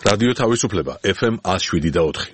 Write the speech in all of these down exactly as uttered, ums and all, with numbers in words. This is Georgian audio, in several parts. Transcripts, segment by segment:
რადიო თავისუფლება ეფ ემ one oh seven და four.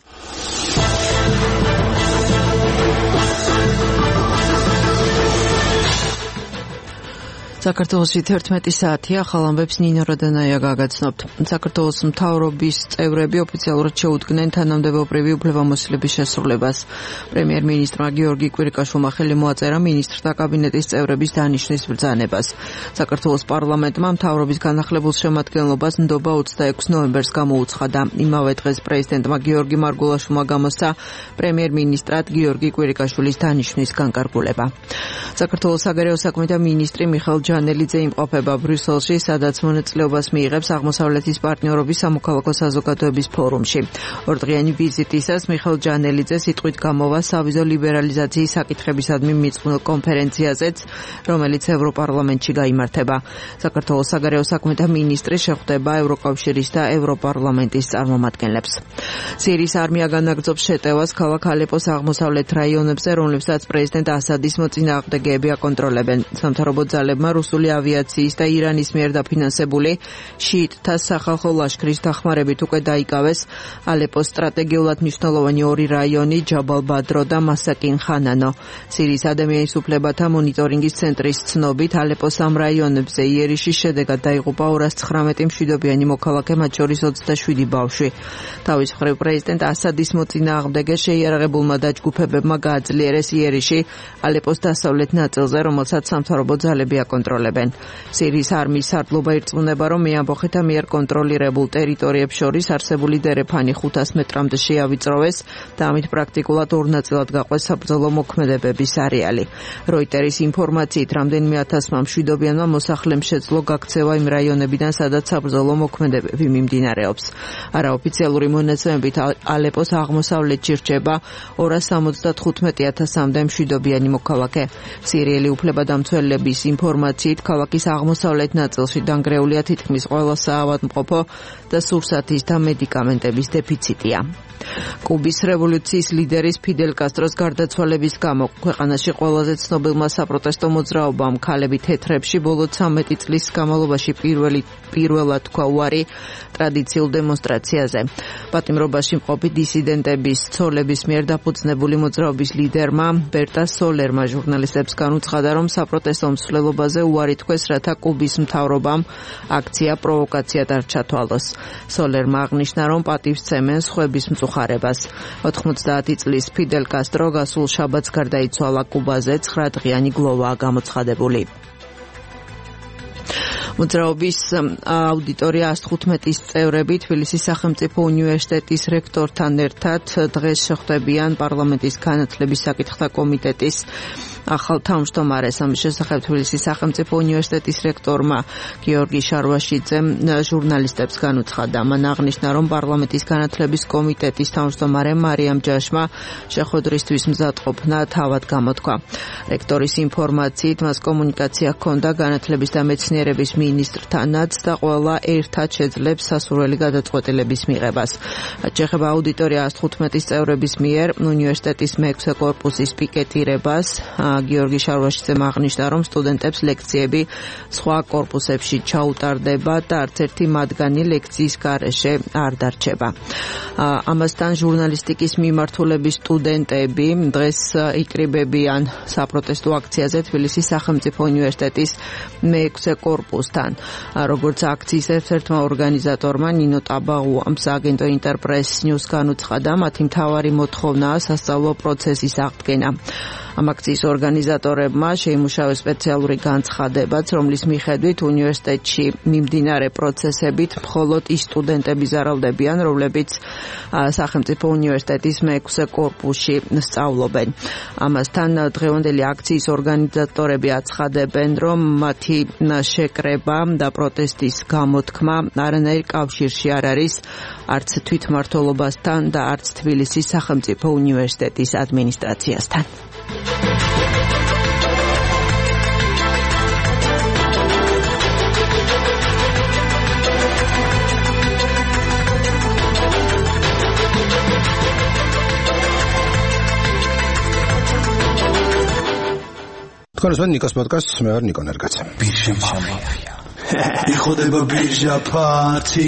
საქართველოს თერთმეტი საათია, ახალ ამბებს ნინო როდანაია გაგაცნობთ. საქართველოს მთავრობის წევრები ოფიციალურად შეუდგნენ თანამდებობრივი უფლებამოსილების შესრულებას. პრემიერ-მინისტრმა გიორგი კვირიკაშვილმა ხელი მოაწერა მინისტრთა კაბინეტის წევრების დანიშვნის ბრძანებას. საქართველოს პარლამენტმა მთავრობის განახლებულ შემადგენლობას ნდობა ოცდაექვსი ნოემბერს გამოუცხადა. იმავე დღეს პრეზიდენტმა გიორგი მარგულაშვილმა გამოსცა პრემიერ-მინისტრად გიორგი კვირიკაშვილის დანიშვნის განკარგულება. საქართველოს საგარეო საქმეთა მინისტრი მიხეილ ჯანელიძე იმყოფება ბრიუსელში, სადაც მონაწილეობას მიიღებს აღმოსავლეთის პარტნიორობის სამოქალაქო საზოგადოების ფორუმში. ორდღიანი ვიზიტისას მიხეილ ჯანელიძე სიტყვით გამოვა სავიზო ლიბერალიზაციის საკითხებისადმი მიძღვნილ კონფერენციაზეც, რომელიც ევროპარლამენტში გაიმართება. საქართველოს საგარეო საქმეთა მინისტრი შეხვდება ევროკავშირის და ევროპარლამენტის წარმომადგენლებს. სირიის არმია განაგრძობს შეტევას ქალაქ ალეპოს აღმოსავლეთ რაიონებზე, რომლებსაც პრეზიდენტ ასადის მოწინააღმდეგეები აკონტროლებენ. სამთავრობო ძალებმა რუსული ავიაციის და ირანის მიერ დაფინანსებული შიიტთა სახალხო ლაშქრის დახმარებით უკვე დაიკავეს ალეპოს სტრატეგიულად მნიშვნელოვანი ორი რაიონი, ჯაბალ-ბადრო და მასაკინ-ხანანო. სირიის ადამიანის უფლებათა მონიტორინგის ცენტრის ცნობით, ალეპოს ამ რაიონებზე იერიში შედეგად დაიღუპა ორას ცხრამეტი მშვიდობიანი მოქალაქე, მათ შორის ოცდაშვიდი ბავშვი. თავის მხრივ პრეზიდენტ ასადის მოწინააღმდეგე შეიარაღებულმა დაჯგუფებებმა გააძლიერეს იერიში ალეპოს დასავლეთ ნაწილზე, რომელსაც სამთავრობო ძალები აკონტროლებენ. სირიის არმიის სარდლობა ირწმუნება, რომ მეამბოხეთა მიერ კონტროლირებულ ტერიტორიებს შორის არსებული დერეფანი ხუთას მეტრამდე შეავიწროვეს და ამით პრაქტიკულად ორ ნაწილად გაყვეს საბრძოლო მოქმედებების არეალი. როიტერის ინფორმაციით, რამდენიმე ათასმა მშვიდობიანმა მოსახლემ შეძლო გაქცევა იმ რაიონებიდან, სადაც საბრძოლო მოქმედებები მიმდინარეობს. არაოფიციალური მონაცემებით ალეპოს აღმოსავლეთში რჩება ორას სამოცდათხუთმეტი ათასამდე მშვიდობიანი მოქალაქე. სირიელი უფლებადამცველების ინფორმაციით, ქალაქის აღმოსავლეთ ნაწილში დანგრეულია თითქმის ყველა საავადმყოფო და სურსათის და მედიკამენტების დეფიციტია. კუბის რევოლუციის ლიდერის ფიდელ კასტროს გარდაცვალების გამო ქვეყანაში ყველაზე ცნობილმა საპროტესტო მოძრაობამ ქალები თეთრებში ბოლო ცამეტი წლის განმავლობაში პირველი პირველად თქვა უარი ტრადიციულ დემონსტრაციაზე. პატიმრობაში მყოფი დისიდენტების ცოლების მიერ დაფუძნებული მოძრაობის ლიდერმა ბერტა სოლერმა ჟურნალისტებს განუცხადა, რომ საპროტესტო მსვლელობაზე უარი თქვეს, რათა კუბის მთავრობამ აქცია პროვოკაციად არ ჩათვალოს. სოლერმა აღნიშნა, რომ პატივს სცემენ სხვების მწუხარებას. ოთხმოცდაათი წლის ფიდელ კასტრო გასულ შაბათს გარდაიცვალა კუბაზე, ცხრადღიანი გლოვაა გამოცხადებული. მოძრაობის აუდიტორია ას თხუთმეტის წევრები თბილისის სახელმწიფო უნივერსიტეტის რექტორთან ერთად დღეს შეხვდებიან პარლამენტის განათლების საკითხთა კომიტეტის ახალ თავმჯდომარეს. ამის შესახებ თბილისის სახელმწიფო უნივერსიტეტის რექტორმა გიორგი შარვაშიძემ ჟურნალისტებს განუცხადა. მან აღნიშნა, რომ პარლამენტის განათლების კომიტეტის თავმჯდომარემ მარიამ ჯაშმა შეხვედრისთვის მზადყოფნა თავად გამოთქვა. რექტორის ინფორმაციით, მას კომუნიკაცია ჰქონდა განათლების და მეცნიერების მინისტრთანაც და ყველა ერთად შეძლებს სასურველი გადაწყვეტილების მიღებას. შეეხება აუდიტორია ას თხუთმეტის წევრების მიერ უნივერსიტეტის მეექვსე კორპუსის პიკეტირებას, გიორგი შარვაშიძემ აღნიშნა, რომ სტუდენტებს ლექციები სხვა კორპუსებში ჩაუტარდება და არც ერთი მათგანი ლექციის გარეშე არ დარჩება. ამასთან ჟურნალისტიკის მიმართულების სტუდენტები დღეს იკრიბებიან საპროტესტო აქციაზე თბილისის სახელმწიფო უნივერსიტეტის მეექვსე კორპუსთან. როგორც აქციის ერთ-ერთმა ორგანიზატორმა ნინო ტაბაღუამ სააგენტო ინტერპრეს ნიუს განუცხადა, მათი მთავარი მოთხოვნაა სასწავლო პროცესის აღდგენა. ამ აქციის ორგანიზატორებმა შეიმუშავეს სპეციალური განცხადებაც, რომლის მიხედვით უნივერსიტეტში მიმდინარე პროცესებით მხოლოდ ის სტუდენტები ზარალდებიან, რომლებიც სახელმწიფო უნივერსიტეტის მეექვსე კორპუსში სწავლობენ. ამასთან დღევანდელი აქციის ორგანიზატორები აცხადებენ, რომ მათი შეკრება და პროტესტის გამოთქმა არანაირ კავშირში არ არის არც თვითმმართველობასთან და არც თბილისის სახელმწიფო უნივერსიტეტის ადმინისტრაციასთან. თქვენ უსმენთ ნიკოს პოდკასტს, მე ვარ ნიკო ნერგაძე. იხოდება ბირჟა ფართი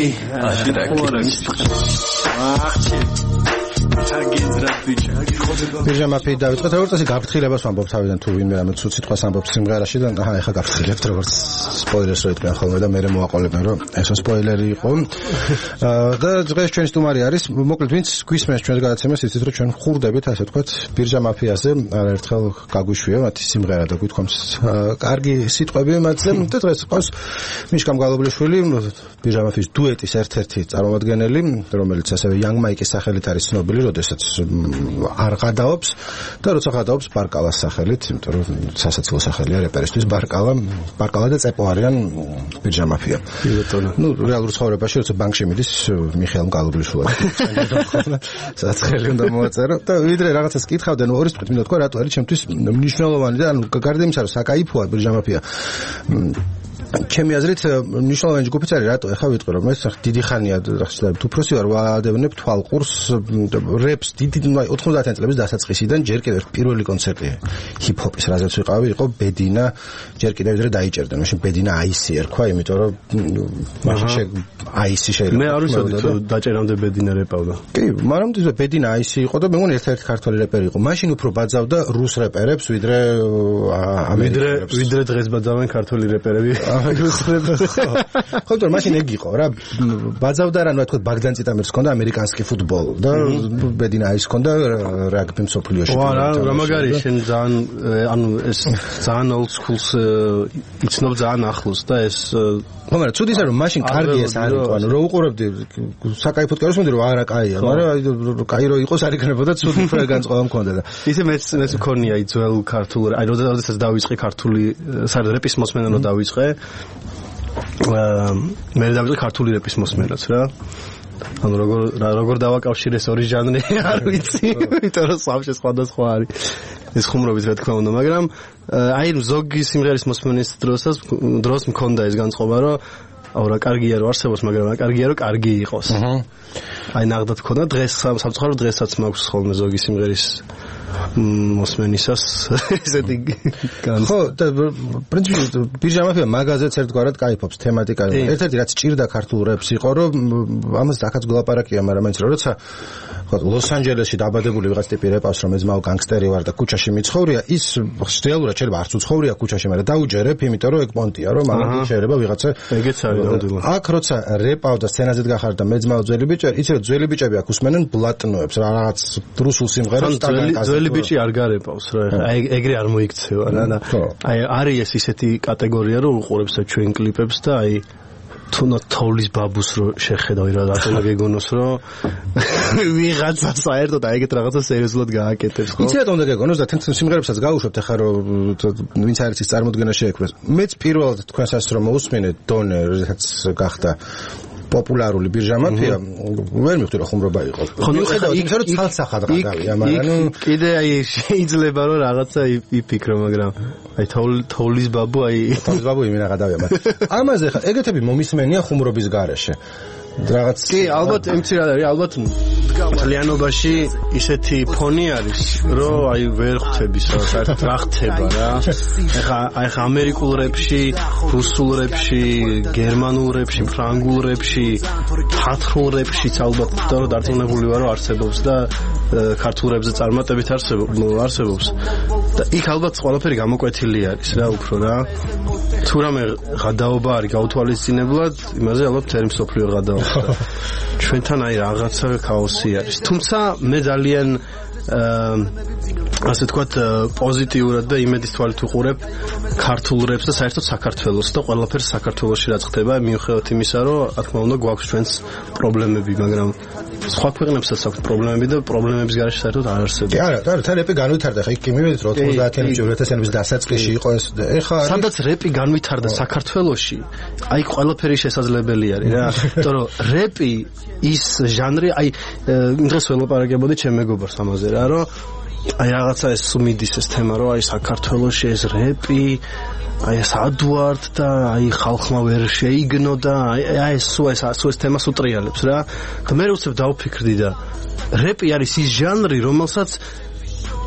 ბირჟა მაფიით დავიწყოთ. როგორც ასე გაფრთხილებას ვამბობ თავიდან თუ ვინმე რამე ცუდ სიტყვას ამბობს სიმღერაში და აჰა ეხა გაფრთხილებთ როგორც სპოილერს რო იტყვიან ხოლმე და მე მოვაყოლებენ რომ ესა სპოილერი იყო. და დღეს ჩვენი სტუმარი არის მოკლედ ვინც გვისმენს ჩვენს გადაცემას იცით რომ ჩვენ ხურდებით ასე ვთქვათ ბირჟა მაფიაზე არაერთხელ გაგვიშვია მათი სიმღერა და გვითქვამს კარგი სიტყვები მათზე და დღეს ყავს მიშკამ გალობლიშვილი ბირჟა მაფიის დუეტის ერთ-ერთი წარმომადგენელი რომელიც ასევე Young Mike-ის სახელით არის ცნობილი როდესაც არ გადაობს და როცა გადაობს ბარკალას სახელით იმიტომ რომ სასაცილო სახელია რეპერისთვის ბარკალა ბარკალა და წეპო არიან ბირჟა მაფია. ნუ რეალურ ცხოვრებაში როცა ბანკში მიდის მიხეილ გალობლიშვილად სადაც ხელი უნდა მოაწერო და ვიდრე რაღაცას კითხავდნენ ორი სიტყვით მინდა თქვა რატო არის ჩემთვის მნიშვნელოვანი და ანუ გარდა იმისა რომ საკაიფოა ბირჟა მაფია ჩემი აზრით მნიშვნელოვანი ჯგუფიც არის რატო ეხა ვიტყვი რომ ეს დიდი ხანია რაღაცა უფროსი ვარ ვადევნებ თვალყურს რეპს დიდი ოთხმოცდაათი წლების დასაწყისიდან ჯერ კიდევ პირველი კონცერტი ჰიპ-ჰოპის რაზეც ვიყავი იყო ბედინა ჯერ კიდევ ვიდრე დაიჭერდა მაშინ ბედინა აისი ერქვა იმიტომ რომ მაშინ აისი შეიძლება მე არ ვიცოდი თუ დაჭერამდე ბედინა რეპავდა კი მაგრამ ბედინა აისი იყო და მე მგონი ერთ-ერთი ქართველი რეპერი იყო მაშინ უფრო ბაძავდა რუს რეპერებს ვიდრე ამერიკელებს ვიდრე დღეს ბაძავენ ქართველი რეპერები ხო თორე მაშინ ეგ იყო რა ბაძავდა რა თქვა ბაგდან წიტამირს ჰქონდა ამერიკანსკი ფუტბოლ და ბედინა ის ჰქონდა რაგბი მსოფლიოში ვა რა მაგარი შენ ძალიან ანუ ეს ძალიან old schools იცნობ ძალიან ახლოს და ეს მაგრამ ცუდი ისე რომ მაშინ კარგი ეს არ იყო ანუ რო უყურებდი საკაიფოდ კაროს მენდი რომ არა კაია მაგრამ კაი რო იყოს არ იქნებოდა ცუდი უფრო განწყობა მქონდა და ისე მეც მეც მქონია აი ძველ ქართულ აი როდესაც დავიწყე ქართული საერთოდ რეპის მოსმენა რო დავიწყე მე დავიწყე ქართული რეპის მოსმენაც რა ანუ როგორ როგორ დავაკავშირე ეს ორი ჟანრი არ ვიცი იმიტომ რომ სამში სხვადასხვა არის ეს ხუმრობით რა თქმა უნდა მაგრამ აი ზოგი სიმღერის მოსმენის დროსაც დროს მქონდა ეს განწყობა რომ აუ რა კარგია რომ არსებობს მაგრამ რა კარგია რომ კარგი იყოს აი ნახდათ მქონდა დღეს სამწუხაროდ დღესაც მაქვს ხოლმე ზოგი სიმღერის მოსმენისას ესეთი განს ხო და პრინციპი ბირჟა მაფია მაგაზეც ერთგვარად кайფობს თემატიკა ერთ-ერთი რაც ჭირდა ქართულ რეპს იყო რომ ამას აქაც გლაპარაკია მაგრამ მაინც როცა ხო ლოს-ანჯელესში დაბადებული ვიღაც ტიპი რეპავს რომ ეძმაო განგსტერი ვარ და ქუჩაში მიცხოვრია ის რეალურად შეიძლება არც უცხოვრია ქუჩაში მაგრამ დაუჯერებ იმიტომ რომ ეგ პონტია რომ ამან შეიძლება ვიღაცა ეგეც არის ნამდვილად აქ როცა რეპავ და სცენაზედ გახარ და მეძმაო ძველი ბიჭები იცი რომ ძველი ბიჭები აქ უსმენენ ბლატნოებს რა რაღაც რუსულ სიმღერებს ძველი ბიჭი არ გარეპავს რა აი ეგრე არ მოიქცევა რა და აი არის ეს ისეთი კატეგორია რომ უყურებს ჩვენ კლიპებს და აი თუნდაც თოვლის ბაბუს რო შეხედავი რა რატომ გეგონოს რომ ვიღაცა საერთოდ აი ეგეთ რაღაცა სერიოზულად გააკეთებს ხო იცი რატომ უნდა გეგონოს და თუნდაც სიმღერებსაც გავუშვებთ ახლა რომ ვინც არის ის წარმოდგენა შეექმნეს მეც პირველად თქვენსაც რომ მოусმინე დონე როდესაც გახდა პოპულარული ბირჟა მაფია ვერ მივხვდი რომ ხუმრობა იყო ხო მიუხედავად იმისა რომ ცალსახად გადავია მაგრამ ნუ კიდე აი შეიძლება რომ რაღაცა იფიქრო მაგრამ აი თოვლის ბაბუ აი თოვლის ბაბუ იმენა გადავია მაგრამ ამაზე ხა ეგეთები მომისმენია ხუმრობის გარეშე რაღაც კი ალბათ ემცი რა არის ალბათ ძალიანობაში ისეთი ფონი არის რომ აი ვერ ხვდები საერთოდ რა ხდება რა ეხა აი ხა ამერიკულ რეპში რუსულ რეპში გერმანულ რეპში ფრანგულ რეპში ქართულ რეპშიც ალბათ დარწმუნებული ვარ რომ არსებობს და ქართულ რეპზე წარმატებით არსებობს და იქ ალბათ ყველაფერი გამოკვეთილი არის რა უფრო რა თუ რამე გადაობა არის გაუთვალისწინებლად იმაზე ალბათ თერმ სოფლიო გადაობა ჩვენთან აი რაღაცა ქაოსი არის თუმცა მე ძალიან ასე თქვათ პოზიტიურად და იმედის თვალით უყურებ ქართულ რეპს და საერთოდ საქართველოს და ყველაფერს საქართველოში რაც ხდება მიუხედავად იმისა რომ რა თქმა უნდა გვაქვს ჩვენს პრობლემები მაგრამ სხვა ქვეყნებსაც აქვს პრობლემები და პრობლემების გარეშე საერთოდ არ არსებობს. კი არა, არა, თან რეპი განვითარდა, ხა იქ კი მივედით რომ ოცდაათიანებში ორ ათასიანების დასაწყისში იყო ეს ეხა სადაც რეპი განვითარდა საქართველოში, აი ყველაფერი შესაძლებელი არის რა. იმიტომ რომ რეპი ის ჟანრი, აი დღეს ველაპარაკებოდი ჩემ მეგობარს ამაზე რა, რომ აი რაღაცა ეს სუმიდის ეს თემა რომ აი საქართველოში ეს რეპი აი ეს ადვარდ და აი ხალხმა ვერ შეიგნო და აი ეს სულ ეს სულ ეს თემას უტრიალებს რა და მე უცებ დავფიქრდი და რეპი არის ის ჟანრი რომელსაც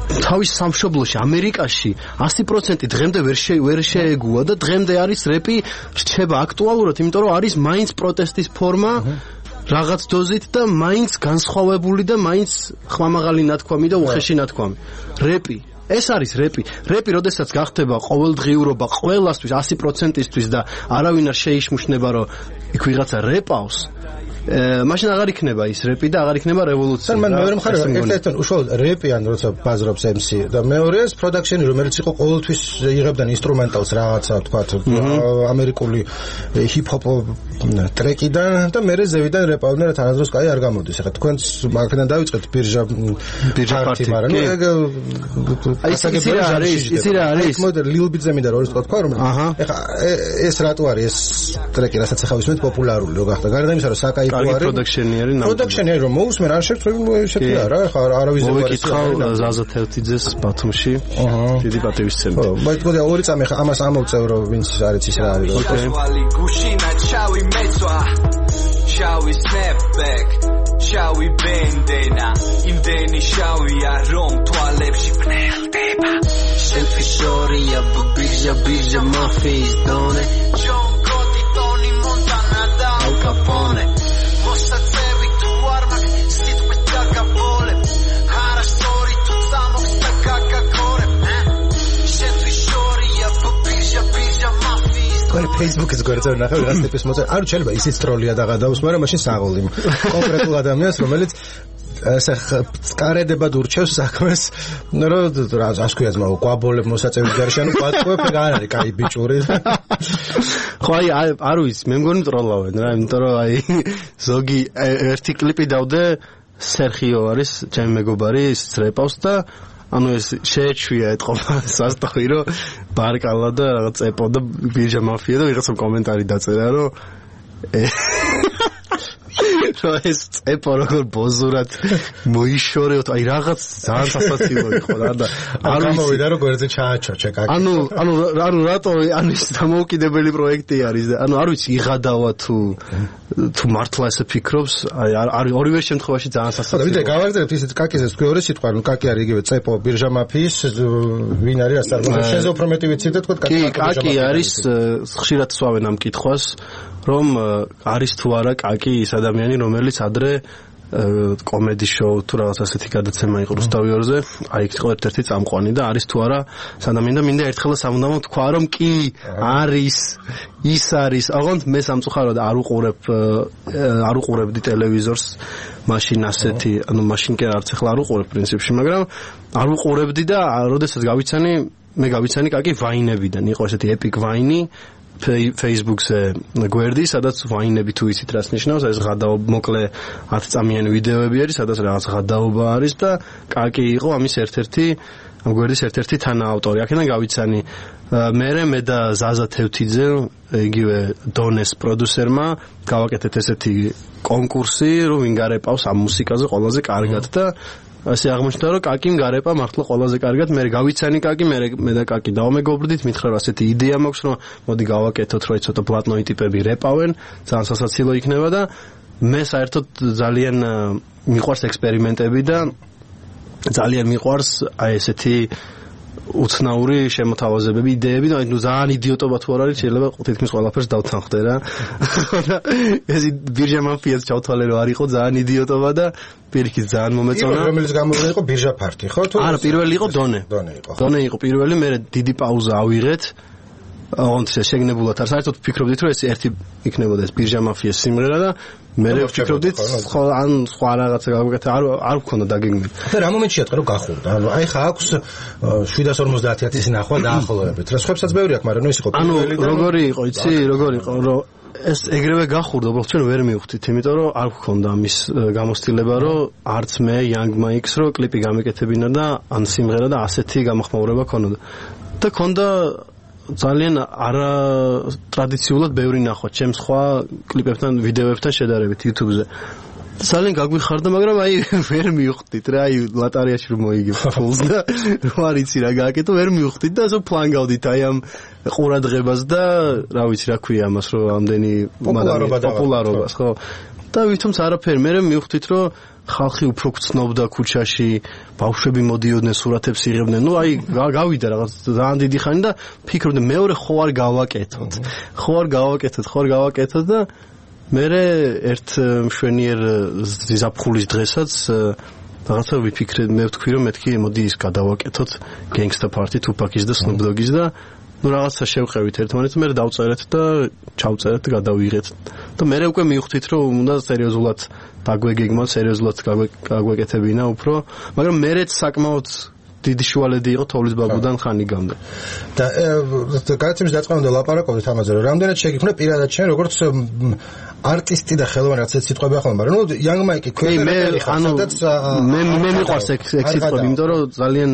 თავის სამშობლოში ამერიკაში one hundred percent დღემდე ვერ ვერ შეეგუა და დღემდე არის რეპი რჩება აქტუალურად, იმიტომ რომ არის მაინც პროტესტის ფორმა რაღაც დოზით და მაინც განსხვავებული და მაინც ხმამაღალი ნათქვამი და უხეში ნათქვამი. რეპი ეს არის რეპი. რეპი, როდესაც გახდება ყოველდღიურობა ყველასთვის one hundred percent-ისთვის და არავინ არ შეიშმუშნება, რომ იქ ვიღაცა რეპავს, მაშინ აღარ იქნება ის რეპი და აღარ იქნება რევოლუცია. მან მეორე მხარე ერთ-ერთი უშუალოდ რეპი ან როცა ბაზრობს ემ სი და მეორე ის პროდაქშენი, რომელიც იყო ყოველთვის იღებდა ინსტრუმენტალს რაღაცა, თქვათ, ამერიკული ჰიპ-ჰოპ ტრეკიდან და მერე ზევიდან რეპავდნენ, რა თანადროს კაი არ გამოდის. ახლა თქვენც მაგიდან დავიწყეთ ბირჟა ბირჟა პარტი, მაგრამ ნუ ეგ აი ისი რა არის, ისი რა არის. მოდერ ლილ ბიტზე მინდა რომ თქვა რომ ახლა ეს რატო არის ეს ტრეკი, რასაც ახლა ვისმენთ პოპულარული რო გახდა. გარდა იმისა, რომ საკაი პროდაქშენი არის ნამდვილად. პროდაქშენი არის რომ მოусმენ არ შეგვიძლია ესეთი არა, ხა არავის ვერ მოგიკითხავ ზაზა თევთიძეს ბათუმში. დიდი პატივისცემით. ხო, მოიწყდა ორი წამი ხა ამას ამოვწევ რომ ვინც არის ის რა არის. ოკეი. გუშინა ჩავი მეცვა. შავი snapback. შავი ბენდენა. იმდენი შავია რომ თვალებში ფნელდება. შენთვის შორია ბირჟა ბირჟა მაფიის დონე. ჯონ კოტი ტონი მონტანა და ალ კაპონე. მოსაწევი თუ არ მაგ სიტყვით გაგაბოლებ. არასწორი თუ წამოხსნა გაგაკორებ. შენთვის შორია ბირჟა ბირჟა მაფიის თქვენი Facebook-ის გვერდზე ნახე რაღაც ტიპის მოწე. არ შეიძლება ისიც ტროლია და გადაუს, მაგრამ მაშინ საღოლი. კონკრეტულ ადამიანს, რომელიც ესე წკარედებად ურჩევს საქმეს, რომ რა ასქვია ძმა ყვაბოლებ მოსაწევი ჯარში, ანუ ყვატყვებ რა არის, კაი ბიჭური. ხო აი არ ვიცი, მე მგონი ტროლავენ რა, იმიტომ რომ აი ზოგი ერთი კლიპი დავდე, სერხიო არის, ჩემი მეგობარი, ისიც რეპავს და ანუ ეს შეეჩვია ეთყობა სასტოი რომ ბარკალა და რაღაც ეპო და ბირჟა მაფია და ვიღაცა კომენტარი დაწერა რომ რომ ეს ეპო როგორ ბოზურად მოიშორეოთ, აი რაღაც ძალიან სასაცილო იყო რა და არ გამოვიდა რომ გვერდზე ჩააჩოჩე კაკი. ანუ ანუ ანუ რატო ანუ ის დამოუკიდებელი პროექტი არის და ანუ არ ვიცი იღადავა თუ თუ მართლა ესე ფიქრობს, აი არ ორივე შემთხვევაში ძალიან სასაცილო. ვიდრე გავაგზავნებთ ისეთ კაკიზეს თქვი ორი სიტყვა, ნუ კაკი არის იგივე წეპო ბირჟა მაფიის ვინ არის ასე არ შენზე უფრო მეტი ვიცი და თქვა კაკი. კი, კაკი არის ხშირად სვავენ ამ კითხვას, რომ არის თუ არა კაკი ის ადამიანი, რომელიც ადრე კომედი შოუ თუ რაღაც ასეთი გადაცემა იყო რუსთავიორზე, აი იქ იყო ერთ-ერთი წამყვანი და არის თუ არა სადამინ და მინდა ერთხელ სამუდამოდ თქვა რომ კი არის ის არის. აღონდ მე სამწუხაროდ არ უყურებ არ უყურებდი ტელევიზორს მაშინ ასეთი, ანუ მაშინ კი არც ახლა არ უყურებ პრინციპში, მაგრამ არ უყურებდი და როდესაც გავიცანი მე გავიცანი კაკი ვაინებიდან, იყო ესეთი ეპიკ ვაინი Facebook-ზე გვერდი, სადაც ვაინები თუ იცით რას ნიშნავს, ეს ღადაობა მოკლე ათ წამიანი ვიდეოები არის, სადაც რაღაც ღადაობა არის და კაკი იყო ამის ერთ-ერთი ამ გვერდის ერთ-ერთი თანაავტორი. აქედან გავიცანი მერე მე და ზაზა თევთიძე, იგივე დონეს პროდიუსერმა გავაკეთეთ ესეთი კონკურსი, რომ ვინ გარეპავს ამ მუსიკაზე ყველაზე კარგად და ასე აღმოჩნდა რომ კაკიმ გარეპა მართლა ყველაზე კარგად. მე გავიცანი კაკი, მე მე და კაკი დავმეგობრდით, მითხრა რომ ასეთი იდეა მაქვს, რომ მოდი გავაკეთოთ, რომ ცოტა პლატნოი ტიპები რეპავენ, ძალიან სასაცილო იქნება და მე საერთოდ ძალიან მიყვარს ექსპერიმენტები და ძალიან მიყვარს აი ესეთი უცნაური შემოთავაზებები, იდეები და ნუ ძალიან იდიოტობა თუ არ არის, შეიძლება თითქმის ყველაფერს დავთანხმდე რა. ეს ბირჟა მაფიას ჩავთვალე რომ არ იყო ძალიან იდიოტობა და პირიქით ძალიან მომეწონა. რომელიც გამოვიდა იყო ბირჟა ფარტი, ხო თუ? არა, პირველი იყო დონე. დონე იყო. დონე იყო პირველი, მე დიდი პაუზა ავიღეთ. ოღონდ შეგნებულად არ საერთოდ ფიქრობდით რომ ეს ერთი იქნებოდა ეს ბირჟა მაფიას სიმღერა და მე ვფიქრობდით ხო ან სხვა რაღაცა გავაკეთე, არ არ ვქონდა დაგეგმილი. და რა მომენტშია თქვა რომ გახურდა? ანუ აი ხა აქვს შვიდას ორმოცდაათი ნახვა დაახლოებით. რა სხვებსაც ბევრი აქვს, მაგრამ ნუ ის იყო პირველი და ანუ როგორი იყო, იცი, როგორი იყო, რომ ეს ეგრევე გახურდა, უბრალოდ ჩვენ ვერ მივხვდით, იმიტომ რომ არ ვქონდა ამის გამოცდილება, რომ არც მე Young Mike-ს რო კლიპი გამეკეთებინა და ან სიმღერა და ასეთი გამახმაურება ქონოდა. და ქონდა ძალიან არა ტრადიციულად ბევრი ნახვა ჩემ სხვა კლიპებთან, ვიდეოებთან შედარებით YouTube-ზე. ძალიან გაგვიხარდა, მაგრამ აი ვერ მივხვდით რა, აი ლატარიაში რომ მოიგებ ფულს და რა არიცი რა გააკეთო, ვერ მივხვდით და ასე ფლანგავდით აი ამ ყურადღებას და რა ვიცი რა ქვია ამას, რომ ამდენი პოპულარობას, პოპულარობას, ხო. და ვითომც არაფერი. მე მივხვდით რომ ხალხი უფრო გწნობდა ქუჩაში, ბავშვები მოდიოდნენ, სურათებს იღებდნენ. ნუ აი გავიდა რაღაც ძალიან დიდი ხანი და ფიქრობდი მეორე ხო არ გავაკეთოთ. ხო არ გავაკეთოთ, ხო არ გავაკეთოთ და მე ერთ მშვენიერ ზაფხულის დღესაც რაღაცა ვიფიქრე, მე ვთქვი რომ მეთქი მოდი ის გადავაკეთოთ Gangsta Party, Tupac-ის და Snoop Dogg-ის და ნუ რაღაცა შევყევით ერთმანეთს, მე დავწერეთ და ჩავწერეთ და გადავიღეთ. და მე უკვე მივხვდით რომ უნდა სერიოზულად დაგვეგეგმა, სერიოზულად გაგვეკეთებინა უფრო, მაგრამ მერეც საკმაოდ დიდი შუალედი იყო თოვლის ბაბუდან ხანიგამდე. და გადაცემის დაწყებამდე ლაპარაკობდით ამაზე, რომ რამდენად შეგიქმნა პირადად შენ როგორც არტისტი და ხელოვანი რაღაც სიტყვები ახლა, მაგრამ ნუ Young Mike კი მე ანუ მე მე მიყვარს ეგ სიტყვები, იმიტომ რომ ძალიან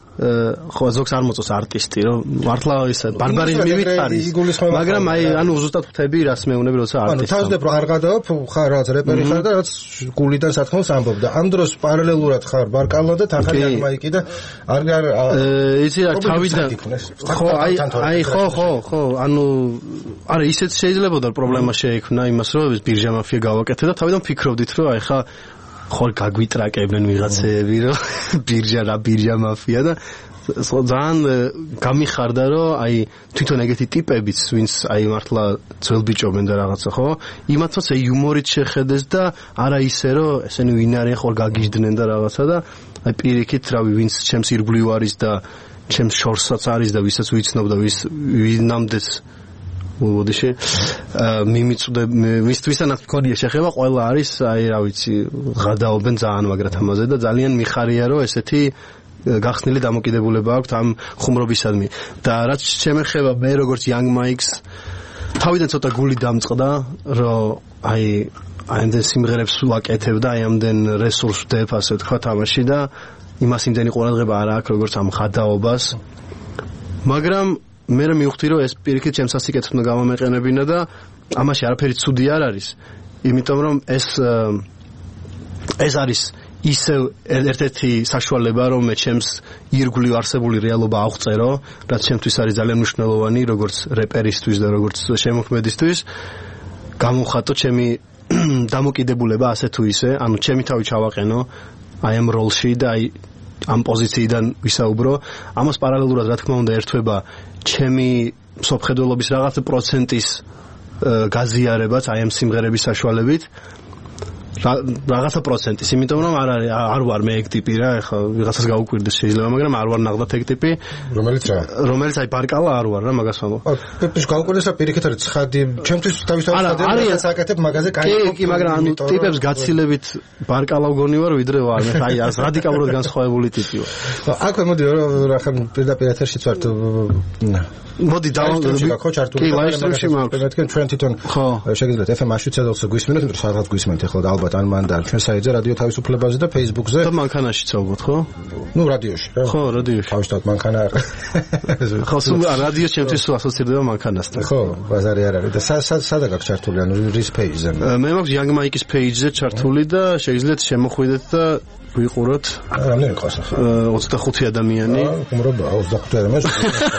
ხო ზოგს არ მოწონს არტისტი რომ მართლა ის ბარბარიზმი ვიცარის მაგრამ აი ანუ ზუსტად ხვდები რას მეუბნები როცა არტისტი ანუ თავზდებ რომ არ გადავ ხარ რაღაც რეპერი ხარ და რაღაც გულიდან სათხმოს ამბობ და ამ დროს პარალელურად ხარ ბარკალა და თან ხარ მაიკი და არ არ იცი რა თავიდან ხო აი აი ხო ხო ხო ანუ არა ისეთ შეიძლებოდა პრობლემა შეექმნა იმას რომ ეს ბირჟა მაფია გავაკეთე და თავიდან ფიქრობდით რომ აი ხა ხარ გაგვიტრაკებდნენ ვიღაცეები რომ ბირჟა რა ბირჟა მაფია და ძალიან გამიხარდა რომ აი თვითონ ეგეთი ტიპებიც ვინც აი მართლა ძველ ბიჭობენ და რაღაცა ხო იმათაც აი იუმორით შეხედეს და არა ისე რომ ესენი ვინ არიან ხარ გაგიჟდნენ და რაღაცა და აი პირიქით რავი ვინც ჩემს ირგვლივ არის და ჩემს შორსაც არის და ვისაც ვიცნობ და ვის ვინამდეც მოდიში მიმიწვდე მისთვისანაც მქონია შეხება ყველა არის აი რა ვიცი ღადაობენ ძალიან მაგრად ამაზე და ძალიან მიხარია რომ ესეთი გახსნილი დამოკიდებულება აქვს ამ ხუმრობისადმი და რაც შემეხება მე როგორც Young Mike-ს თავიდან ცოტა გული დამწყდა რომ აი აი ამ სიმღერებს ვაკეთებ და აი ამდენ რესურსს ვდებ ასე ვთქვა თამაში და იმას იმდენი ყურადღება არ აქვს როგორც ამ ღადაობას მაგრამ მე მივხვდი რომ ეს პირიქით ჩემს სასიკეთეს უნდა გამომეყენებინა და ამაში არაფერი ცუდი არ არის იმიტომ რომ ეს ეს არის ისევ ერთ-ერთი საშუალება რომ მე ჩემს ირგვლივ არსებული რეალობა აღწერო რაც ჩემთვის არის ძალიან მნიშვნელოვანი როგორც რეპერისთვის და როგორც შემოქმედისთვის გამოვხატო ჩემი დამოკიდებულება ასე თუ ისე ანუ ჩემი თავი ჩავაყენო აი ამ როლში და აი ამ პოზიციიდან ვისაუბრო ამას პარალელურად რა თქმა უნდა ერთვება ჩემი სოფხედველობის რაღაც პროცენტის გაზიარებაც აი ამ სიმღერების საშუალებით რაღაცა პროცენტის იმიტომ რომ არ არის არ ვარ მე ეგ ტიპი რა ეხლა ვიღაცას გაუკვირდეს შეიძლება მაგრამ არ ვარ ნახდათ ეგ ტიპი რომელიც რა რომელიც აი ბარკალა არ ვარ რა მაგას ვამბობ პეპის გაუკვირდეს რა პირიქით არის ცხადი ჩემთვის თავისთავად საკეთებ მაგაზე კაი კი კი მაგრამ ანუ ტიპებს გაცილებით ბარკალა ვგონი ვარ ვიდრე ვარ მე აი ას რადიკალურად განსხვავებული ტიპი ვარ აქვე მოდი რა ხან პირდაპირ ეთერშიც ვართ მოდი დავამბობ ხო ჩართული ლაივსტრიმში მაქვს მეთქენ ჩვენ თვითონ შეგიძლიათ ეფ ემ-ში ცადელს გვისმენთ იმიტომ რომ სადღაც გვისმენთ ეხლა და ალბათ ან მან და ჩვენ საიტზე რადიო თავისუფლებაზე და Facebook-ზე და მანქანაშიც ალბათ ხო ნუ რადიოში რა ხო რადიოში თავისთავად მანქანა არ ხო სულ რადიო ჩემთვის ასოცირდება მანქანასთან ხო ბაზარი არ არის და სადა გაქვს ჩართული ანუ რის page-ზე მე მაქვს Young Mike-ის page-ზე ჩართული და შეგიძლიათ შემოხვიდეთ და ვიყუროთ რამდენი ყავს ახლა ოცდახუთი ადამიანი უმრობა ოცდახუთი ადამიანი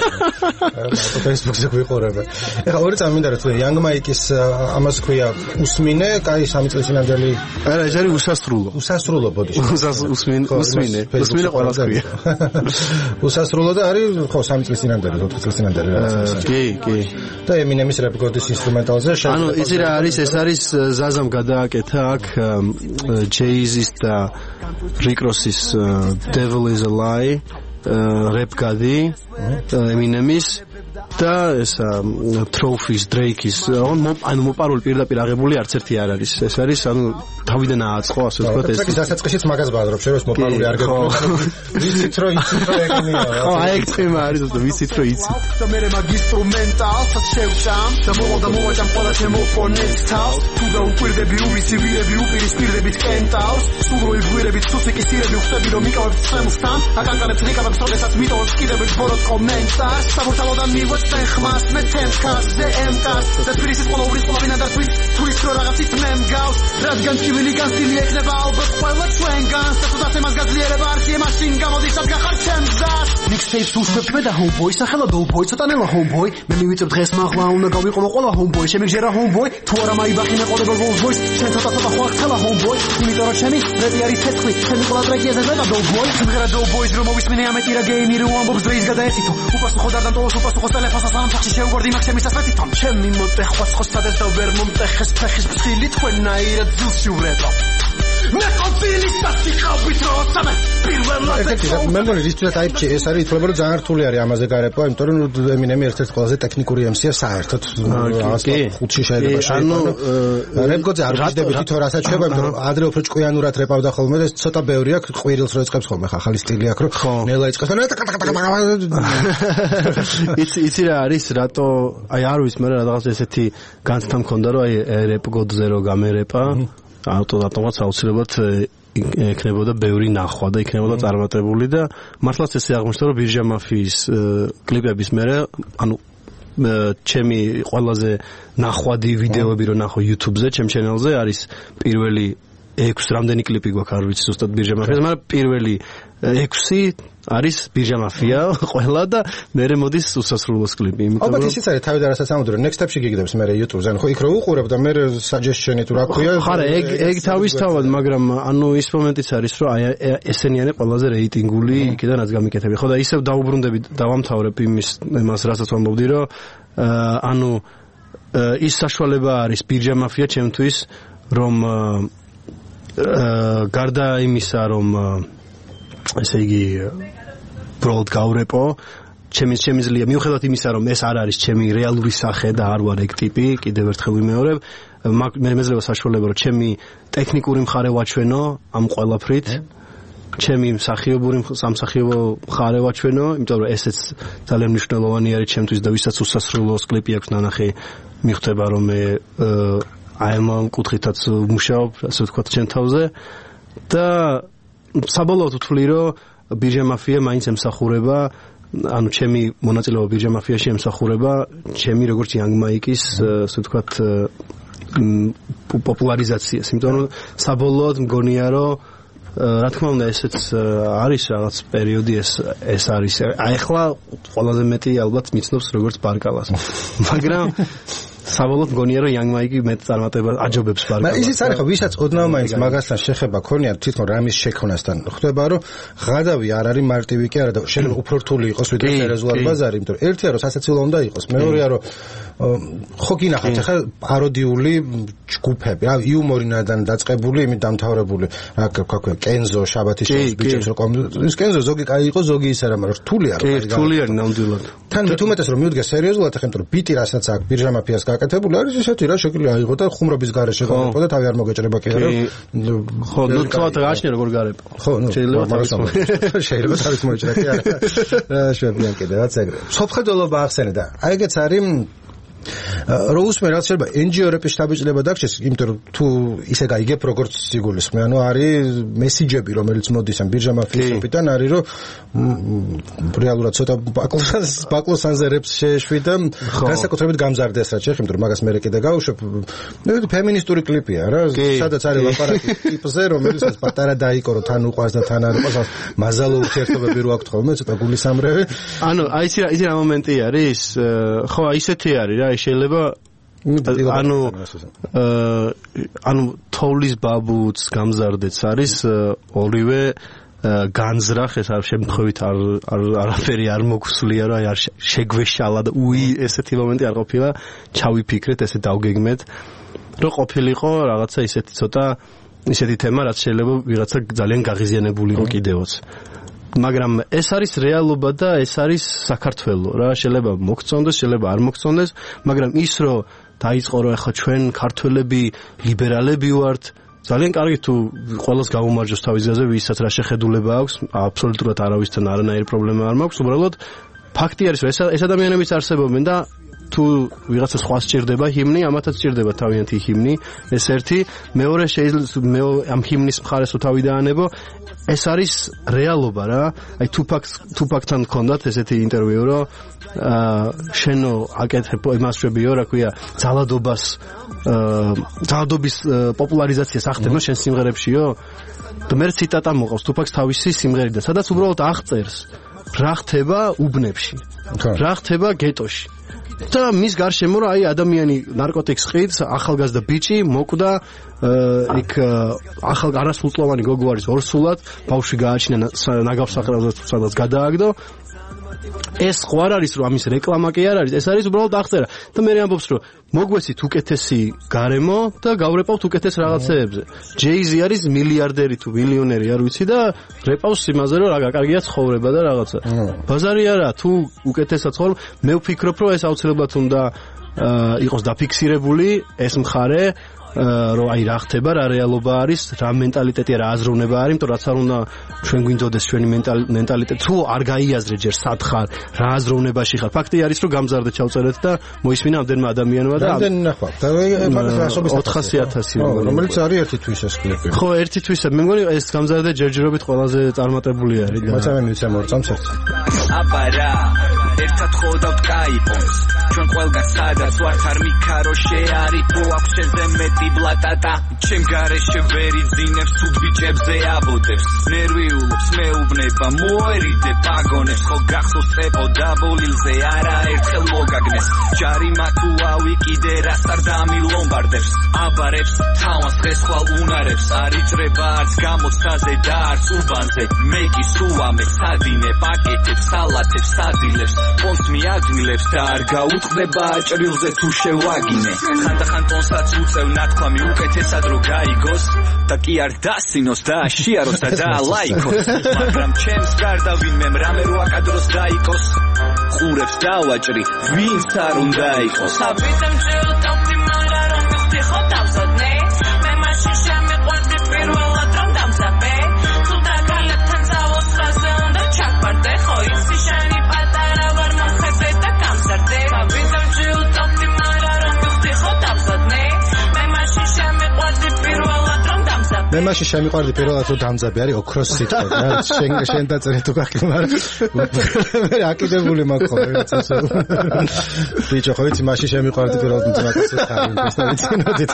Facebook-ზე ვიყურებ ეხლა ორი წამინდა რა თუ Young Mike-ის ამას ქვია უსმინე კაი სამი წლის წინანდელი არა ეს არის უსასრულო უსასრულო ბოდიში უსმინე უსმინე უსმინე ყველას ქვია უსასრულო და არის ხო სამი წლის წინანდელი ოთხი წლის წინანდელი რაღაცა კი კი და Eminem-ის Rap God-ის ინსტრუმენტალზე ანუ იცი რა არის ეს არის ზაზამ გადააკეთა აქ Jay-Z-ის და Rick Ross-ის Devil is a Lie Rap God-ი Eminem-ის და ეს Trophies Drake-ის ანუ მოპარული პირდაპირ აღებული არც ერთი არ არის ეს არის ანუ თავიდან ააწყო ასე ვთქვათ ეს ეს დასაწყისიც მაგას ბაზრობ შენ რომ მოპარული არ გეგმო ვიცით რომ იცით რომ ეგენია ხო აი ეგ თემა არის და ვიცით რომ იცით და მე მაგ ინსტრუმენტალს შევჭამ და მოვალ და მოვალ ყველა ჩემო ფონეთს თავს თუ დაუკვირდები უბისი ვირები უპირისპირდებით კენტავს სულ იგვირებით სუსიკი სირები ხტები რომ მიკავებ ცემსთან აკანკანებს რიკავებს როდესაც მიტოვებს კიდევ ბოროტ კომენტარს საბურთალოდან მივა მოწმენ ხმას მე თემკას ზემკას და თბილისის ყველა ურის ყველა ვინა და თვით თვით რო რაღაცით მე მგავს რადგან ჭვილი განსილი ექნება ალბათ ყველა ჩვენგანს და თუნდაც ემას გაძლიერება არქი მაშინ გამოდის ადგა ხარ ჩემზას mixtapes უშვებ მე და homeboy სახელად homeboy ცოტანელა homeboy მე მივიწევ დღეს მაღლა უნდა გავიყოლო ყველა homeboy შემიგჟერა homeboy თუ არა მაიბახი მეყოდება voice შენ ცოტა ცოტა ხო ახლა homeboy იმიტომ რომ ჩემი რეპი არის თეთრი ჩემი ყველა ტრეკი ეს ზედა doughboy სიმღერა doughboys რომ მოვისმინე ამეტირა გეიმი რომ ამბობს დროის გადაეცითო უპასუხო დარდან ტოლოს უპასუხო ტელეფონს სამთახში შეუგორდი მაგ ჩემი სასმეთითონ ჩემი მოტეხვა ხოსტადეს და ვერ მომტეხეს ფეხის ფხილი თქვენაირად ძილშივრება მე ყოფილი სასიხავით როცა მე პირველად მე მგონი რისთვისაც აიფჩი ეს არის ითვლება რომ ძალიან რთული არის ამაზე გარება იმიტომ რომ ემინემი ერთ-ერთი ყველაზე ტექნიკური ემსია საერთოდ ხუთში შეიძლება შეიტანო რეპგოძე არ ვიждები თვითონ რასაც შეება იმიტომ რომ ადრე უფრო ჭკვიანურად რეპავდა ხოლმე და ცოტა ბევრი აქვს ყვირილს რო იწყებს ხოლმე ახალი სტილი აქვს რომ ნელა იწყებს იცი იცი რა არის რატო აი არ ვიცი მე რაღაც ესეთი განცდა მქონდა რომ აი რეპგოძე რო გამერეპა ავტომატურად აუცილებლად ექნებოდა ბევრი ნახვა და იქნებოდა წარმატებული და მართლაც ესე აღმოჩნდა რომ ბირჟა მაფიის კლიპების მერე ანუ ჩემი ყველაზე ნახვადი ვიდეოები რო ნახო YouTube-ზე ჩემ channel-ზე არის პირველი ექვსი რამდენი კლიპი გვაქვს არ ვიცი ზუსტად ბირჟა მაფიას მაგრამ პირველი ექვსი არის ბირჟა მაფია ყველა და მერე მოდის უსასრულოს კლიპი იმიტომ რომ ალბათ ისიც არის თავი და რასაც ამოდრო next step-ში გიგდებს მე YouTube-ზე ხო იქ რო უყურებ და მე suggestion-ი თუ რა ქვია ხარა ეგ ეგ თავისთავად მაგრამ ანუ ის მომენტიც არის რომ აი ესენი არის ყველაზე რეიტინგული იქიდან რაც გამიკეთები ხო და ისევ დაუბრუნდები დავამთავრებ იმის იმას რასაც ვამბობდი რომ ანუ ის საშუალება არის ბირჟა მაფია ჩემთვის რომ გარდა იმისა რომ ესე იგი ბროდ გავრეპო ჩემი შემიძლია მიუხედავად იმისა რომ ეს არ არის ჩემი რეალური სახე და არ ვარ ეგ ტიპი კიდევ ერთხელ ვიმეორებ მე მეძლევა საშუალება რომ ჩემი ტექნიკური მხარე ვაჩვენო ამ ყველაფრით ჩემი მსახიობური სამსახიობო მხარე ვაჩვენო იმიტომ რომ ესეც ძალიან მნიშვნელოვანი არის ჩემთვის და ვისაც უსასრულოს კლიპი აქვს ნანახი მიხვდება რომ მე აი ამ კუთხითაც ვმუშაობ ასე ვთქვათ ჩემ თავზე და საბოლოოდ ვთვლი რომ ბირჟა მაფია მაინც ემსახურება ანუ ჩემი მონაწილეობა ბირჟა მაფიაში ემსახურება ჩემი როგორც Young Mike-ის ასე ვთქვათ პოპულარიზაციას იმიტომ რომ საბოლოოდ მგონია რომ რა თქმა უნდა ესეც არის რაღაც პერიოდი ეს ეს არის აი ახლა ყველაზე მეტი ალბათ მიცნობს როგორც ბარკალას მაგრამ საბოლოოდ მგონია რომ Young Mike მეტ წარმატებას აჯობებს ბარკალას. მაგრამ ისიც არის ხო ვისაც ოდნავ მაინც მაგასთან შეხება ქონია თვითონ რამის შექმნასთან. ხდება რომ ღადავი არ არის მარტივი კი არა და შეიძლება უფრო რთული იყოს ვიდრე სერიოზული ბაზარი, იმიტომ რომ ერთია რომ სასაცილო უნდა იყოს, მეორეა რომ ხო გინახავთ ახლა პაროდიული ჯგუფები, რა იუმორინადან დაწყებული, იმით დამთავრებული, რა ქვია, კენზო შაბათის ბიჭებს რომ ის კენზო ზოგი კაი იყო, ზოგი ისე რა, მაგრამ რთულია რომ არის. რთული არის ნამდვილად. თან მით უმეტეს რომ მივდგე სერიოზულად ახლა, იმიტომ რომ ბიტი რასაც აქვს ბირჟა მაფიას გაკეთებული არის ისეთი რა შეგვიძლია აიღო და ხუმრობის გარეშე გამიყო და თავი არ მოგეჭრება კი არა. ხო, ნუ თქვა გააჩნია როგორ გარება. ხო, ნუ შეიძლება შეიძლება თავის მოეჭრა კი არა. რა შეგვიძლია კიდე რაც ეგრე. სოფხედელობა ახსენე და აი ეგეც არის რო უსმენ რაც შეიძლება ენ ჯი ო რეპის შტაბიჭდება დაგჭეს, იმიტომ რომ თუ ისე გაიგებ როგორც სიგულისმე, ანუ არის მესიჯები რომელიც მოდის ამ ბირჟა მაფიისებიდან არის რომ რეალურად ცოტა ბაკლოსანს ბაკლოსანზე რეპს შეეშვი და განსაკუთრებით გამზარდეს რაც შეიძლება, იმიტომ რომ მაგას მე კიდე გავუშვებ. ნუ ფემინისტური კლიპია რა, სადაც არის ლაპარაკი ტიპზე, რომელიც პატარა დაიკო რომ თან უყვარს და თან არ უყვარს, მაზალო ურთიერთობები რო აქვს ხოლმე, ცოტა გულისამრევი. ანუ აი ისი ისი რა მომენტი არის, ხო აი ისეთი არის რა შეიძლება ანუ ანუ თოვლის ბაბუც გამზარდეც არის ორივე განზრახ ეს არ შემთხვევით არ არაფერი არ მოგსვლია რა არ შეგვეშალა და უი ესეთი მომენტი არ ყოფილა ჩავიფიქრეთ ესე დავგეგმეთ რომ ყოფილიყო რაღაცა ისეთი ცოტა ისეთი თემა რაც შეიძლება ვიღაცა ძალიან გაღიზიანებულიყო კიდევაც მაგრამ ეს არის რეალობა და ეს არის საქართველო რა შეიძლება მოგწონდეს შეიძლება არ მოგწონდეს მაგრამ ის რომ დაიწყო რომ ახლა ჩვენ ქართველები ლიბერალები ვართ ძალიან კარგი თუ ყველას გაუმარჯოს თავის გზაზე ვისაც რა შეხედულება აქვს აბსოლუტურად არავისთან არანაირი პრობლემა არ მაქვს უბრალოდ ფაქტი არის რომ ეს ეს ადამიანებიც არსებობენ და თუ ვიღაცა სხვა სჭირდება ჰიმნი ამათაც სჭირდება თავიანთი ჰიმნი ეს ერთი მეორე შეიძლება ამ ჰიმნის მხარეს თუ თავი დაანებო ეს არის რეალობა რა. აი თუპაკ თუპაკთან გქონდათ ესეთი ინტერვიუ, რომ აა შენო აკეთებ იმასშებიო, რა ქვია, ძალადობას აა ძალადობის პოპულარიზაციას ახდენო შენ სიმღერებშიო. და მე ციტატა მოყავს თუპაკს თავისი სიმღერიდან, სადაც უბრალოდ აღწერს რა ხდება უბნებში, რა ხდება გეტოში. და მის გარშემო რა აი ადამიანი ნარკოტიკს ყიდს, ახალგაზრდა ბიჭი მოკვდა იქ ახალ არასრულწლოვანი გოგო არის ორსულად, ბავშვი გააჩინა ნაგავს საყრელზე სადაც გადააგდო. ეს ხო არ არის რომ ამის რეკლამა კი არ არის, ეს არის უბრალოდ აღწერა. და მე ამბობს რომ მოგვესით უკეთესი გარემო და გავრეპავთ უკეთეს რაღაცეებზე. ჯეიზი არის მილიარდერი თუ მილიონერი არ ვიცი და რეპავს იმაზე რომ რა კარგია ცხოვრება და რაღაცა. ბაზარი არა, თუ უკეთესად ცხოვრ, მე ვფიქრობ რომ ეს აუცილებლად უნდა იყოს დაფიქსირებული ეს მხარე, რომ აი რა ხდება, რა რეალობა არის, რა მენტალიტეტია, რა აზროვნება არის, იმიტომ რაც არ უნდა ჩვენ გვინდოდეს ჩვენი მენტალიტეტი, თუ არ გაიაზრე ჯერ სად ხარ, რა აზროვნებაში ხარ. ფაქტი არის რომ გამზარდე ჩავწერეთ და მოისმინა ამდენმა ადამიანმა და ამდენ ნახვა. და ფაქტს ოთხასი ათასი რომელიც არის ერთი თვის ეს კლიპი. ხო, ერთი თვისა. მე მგონი ეს გამზარდე ჯერჯერობით ყველაზე წარმატებული არის და მოცა მე მივცემ ორ წამს ერთ. აბარა ერთად ხოვდავთ კაიპონს ჩვენ ყველგან სადაც ვართ არ მიქარო შეარიფო აქვს შეზე მეტი ბლატატა ჩემ გარეშე ვერ იძინებს თუ ბიჭებზე აბოდებს ნერვიულობს მეუბნება მოერიდე პაგონებს ხო გახსოვს წეპო დაბოლილზე არაერთხელ მოგაგნეს ჯარიმა თუ ავიკიდე რასტარდამი ლომბარდებს აბარებს თავას დღეს ხვალ უნარებს არ იჭრება არც გამოცდაზე და არც უბანზე მე კი სუამე სადინე პაკეტებს სალათებს სადილებს პონს მიადვილებს და არ გაუწყდება აჭრილზე თუ შევაგინე ხანდახან პონსაც უწევ ნათქვამი უკეთესად რო გაიგოს და კი არ დასინოს და აშიაროს და დაალაიქოს მაგრამ ჩემს გარდა ვინმე რამე რო აკადროს დაიკოს ყურებს დავაჭრი ვინც არ უნდა იყოს საბიძამ შეუტავდი მარა რომ მიხდი ხო დავზადნე მე მაშინ შემიყვარდი პირველად რომ დამზადე თუ დაგალეთთან წავოს ხაზე უნდა ჩაკვარდე ხო ისი შენი პატარა ვარ მომხედე და გამზარდე საბიძამ შეუტავდი მარა რომ მიხდი ხო დავზადნე მე მაშინ შემიყვარდი პირველად რომ დამზადე მე მაშინ შემიყვარდი პირველად რომ დამზადე არის ოქროს სიტყვა რა შენ შენ დაწერე თუ გაკი მაგრამ მე აკიდებული მაქვს ხო რაღაც ასე ბიჭო ხო იცი მაშინ შემიყვარდი პირველად მძმაკაცს ხარი ეს დავიცინოდით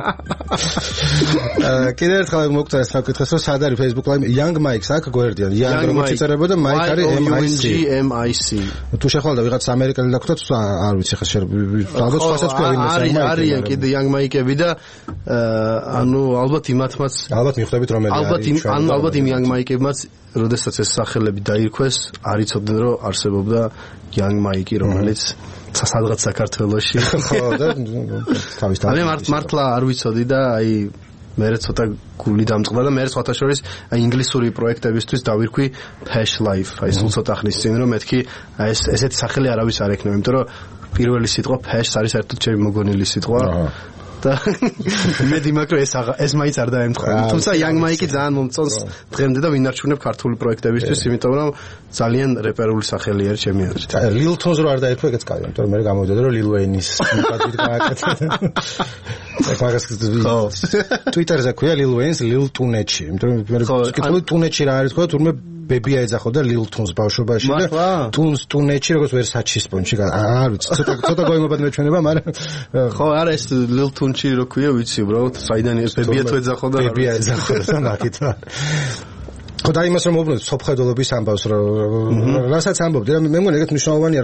აა კიდევ ერთხელ მოგწერ ეს საკითხს რომ სად არის Facebook Live Young Mike-ს აქ გვერდიან Young როგორც იწერებოდა Mike არის M I C თუ შეხვალდა ვიღაც ამერიკელი დაგხვდათ არ ვიცი ხა ალბათ სხვასაც ქვია ვინმე არის არიან კიდე Young Mike-ები და ანუ ალბათ იმათმაც ალბათ მიხვდებით რომელი არის ალბათ იმ ანუ ალბათ იმ Young Mike-ებმაც როდესაც ეს სახელები დაირქვეს არ იცოდნენ რომ არსებობდა Young Mike რომელიც სადღაც საქართველოში ხო და თავის თავის მე მართლა არ ვიცოდი და აი მე ცოტა გული დამწყდა და მე სხვათა შორის აი ინგლისური პროექტებისთვის დავირქვი Hash Life აი სულ ცოტა ხნის წინ რომ მეთქი აი ეს ესეთი სახელი არავის არ ექნება იმიტომ რომ პირველი სიტყვა Hash არის საერთოდ ჩემი მოგონილი სიტყვა და მე დიმაკრო ეს ეს მაინც არ დაემთხვა თუმცა Young Mike ძალიან მომწონს დღემდე და ვინარჩუნებ ქართული პროექტებისთვის იმიტომ რომ ძალიან რეპერული სახელი არის ჩემი აზრით Lil Tons რო არ დაირქვა ეგეც კაია იმიტომ რომ მე გამოვიდა რომ Lil Wayne-ის მოკადით გააკეთა ეს მაგას Twitter-ზე ქვია Lil Wayne-ს Lil Tuneci იმიტომ რომ მე ვკითხულობ Tuneci რა არის თქვა თურმე ბებია ეძახო და Lil Tons ბავშვობაში და Tunes Tuneci როგორც ვერსაჩის პონჩი არ ვიცი ცოტა ცოტა გოიმობად მეჩვენება მაგრამ ხო არა ეს Lil Tuneci რო ქვია ვიცი უბრალოდ საიდან ეს ბებია თუ ეძახო და ბებია ეძახო და მაგით ხო და იმას რომ უბრალოდ სოფხედულობის ამბავს რომ რასაც ამბობდი რა მე მგონი ეგეთ მნიშვნელოვანია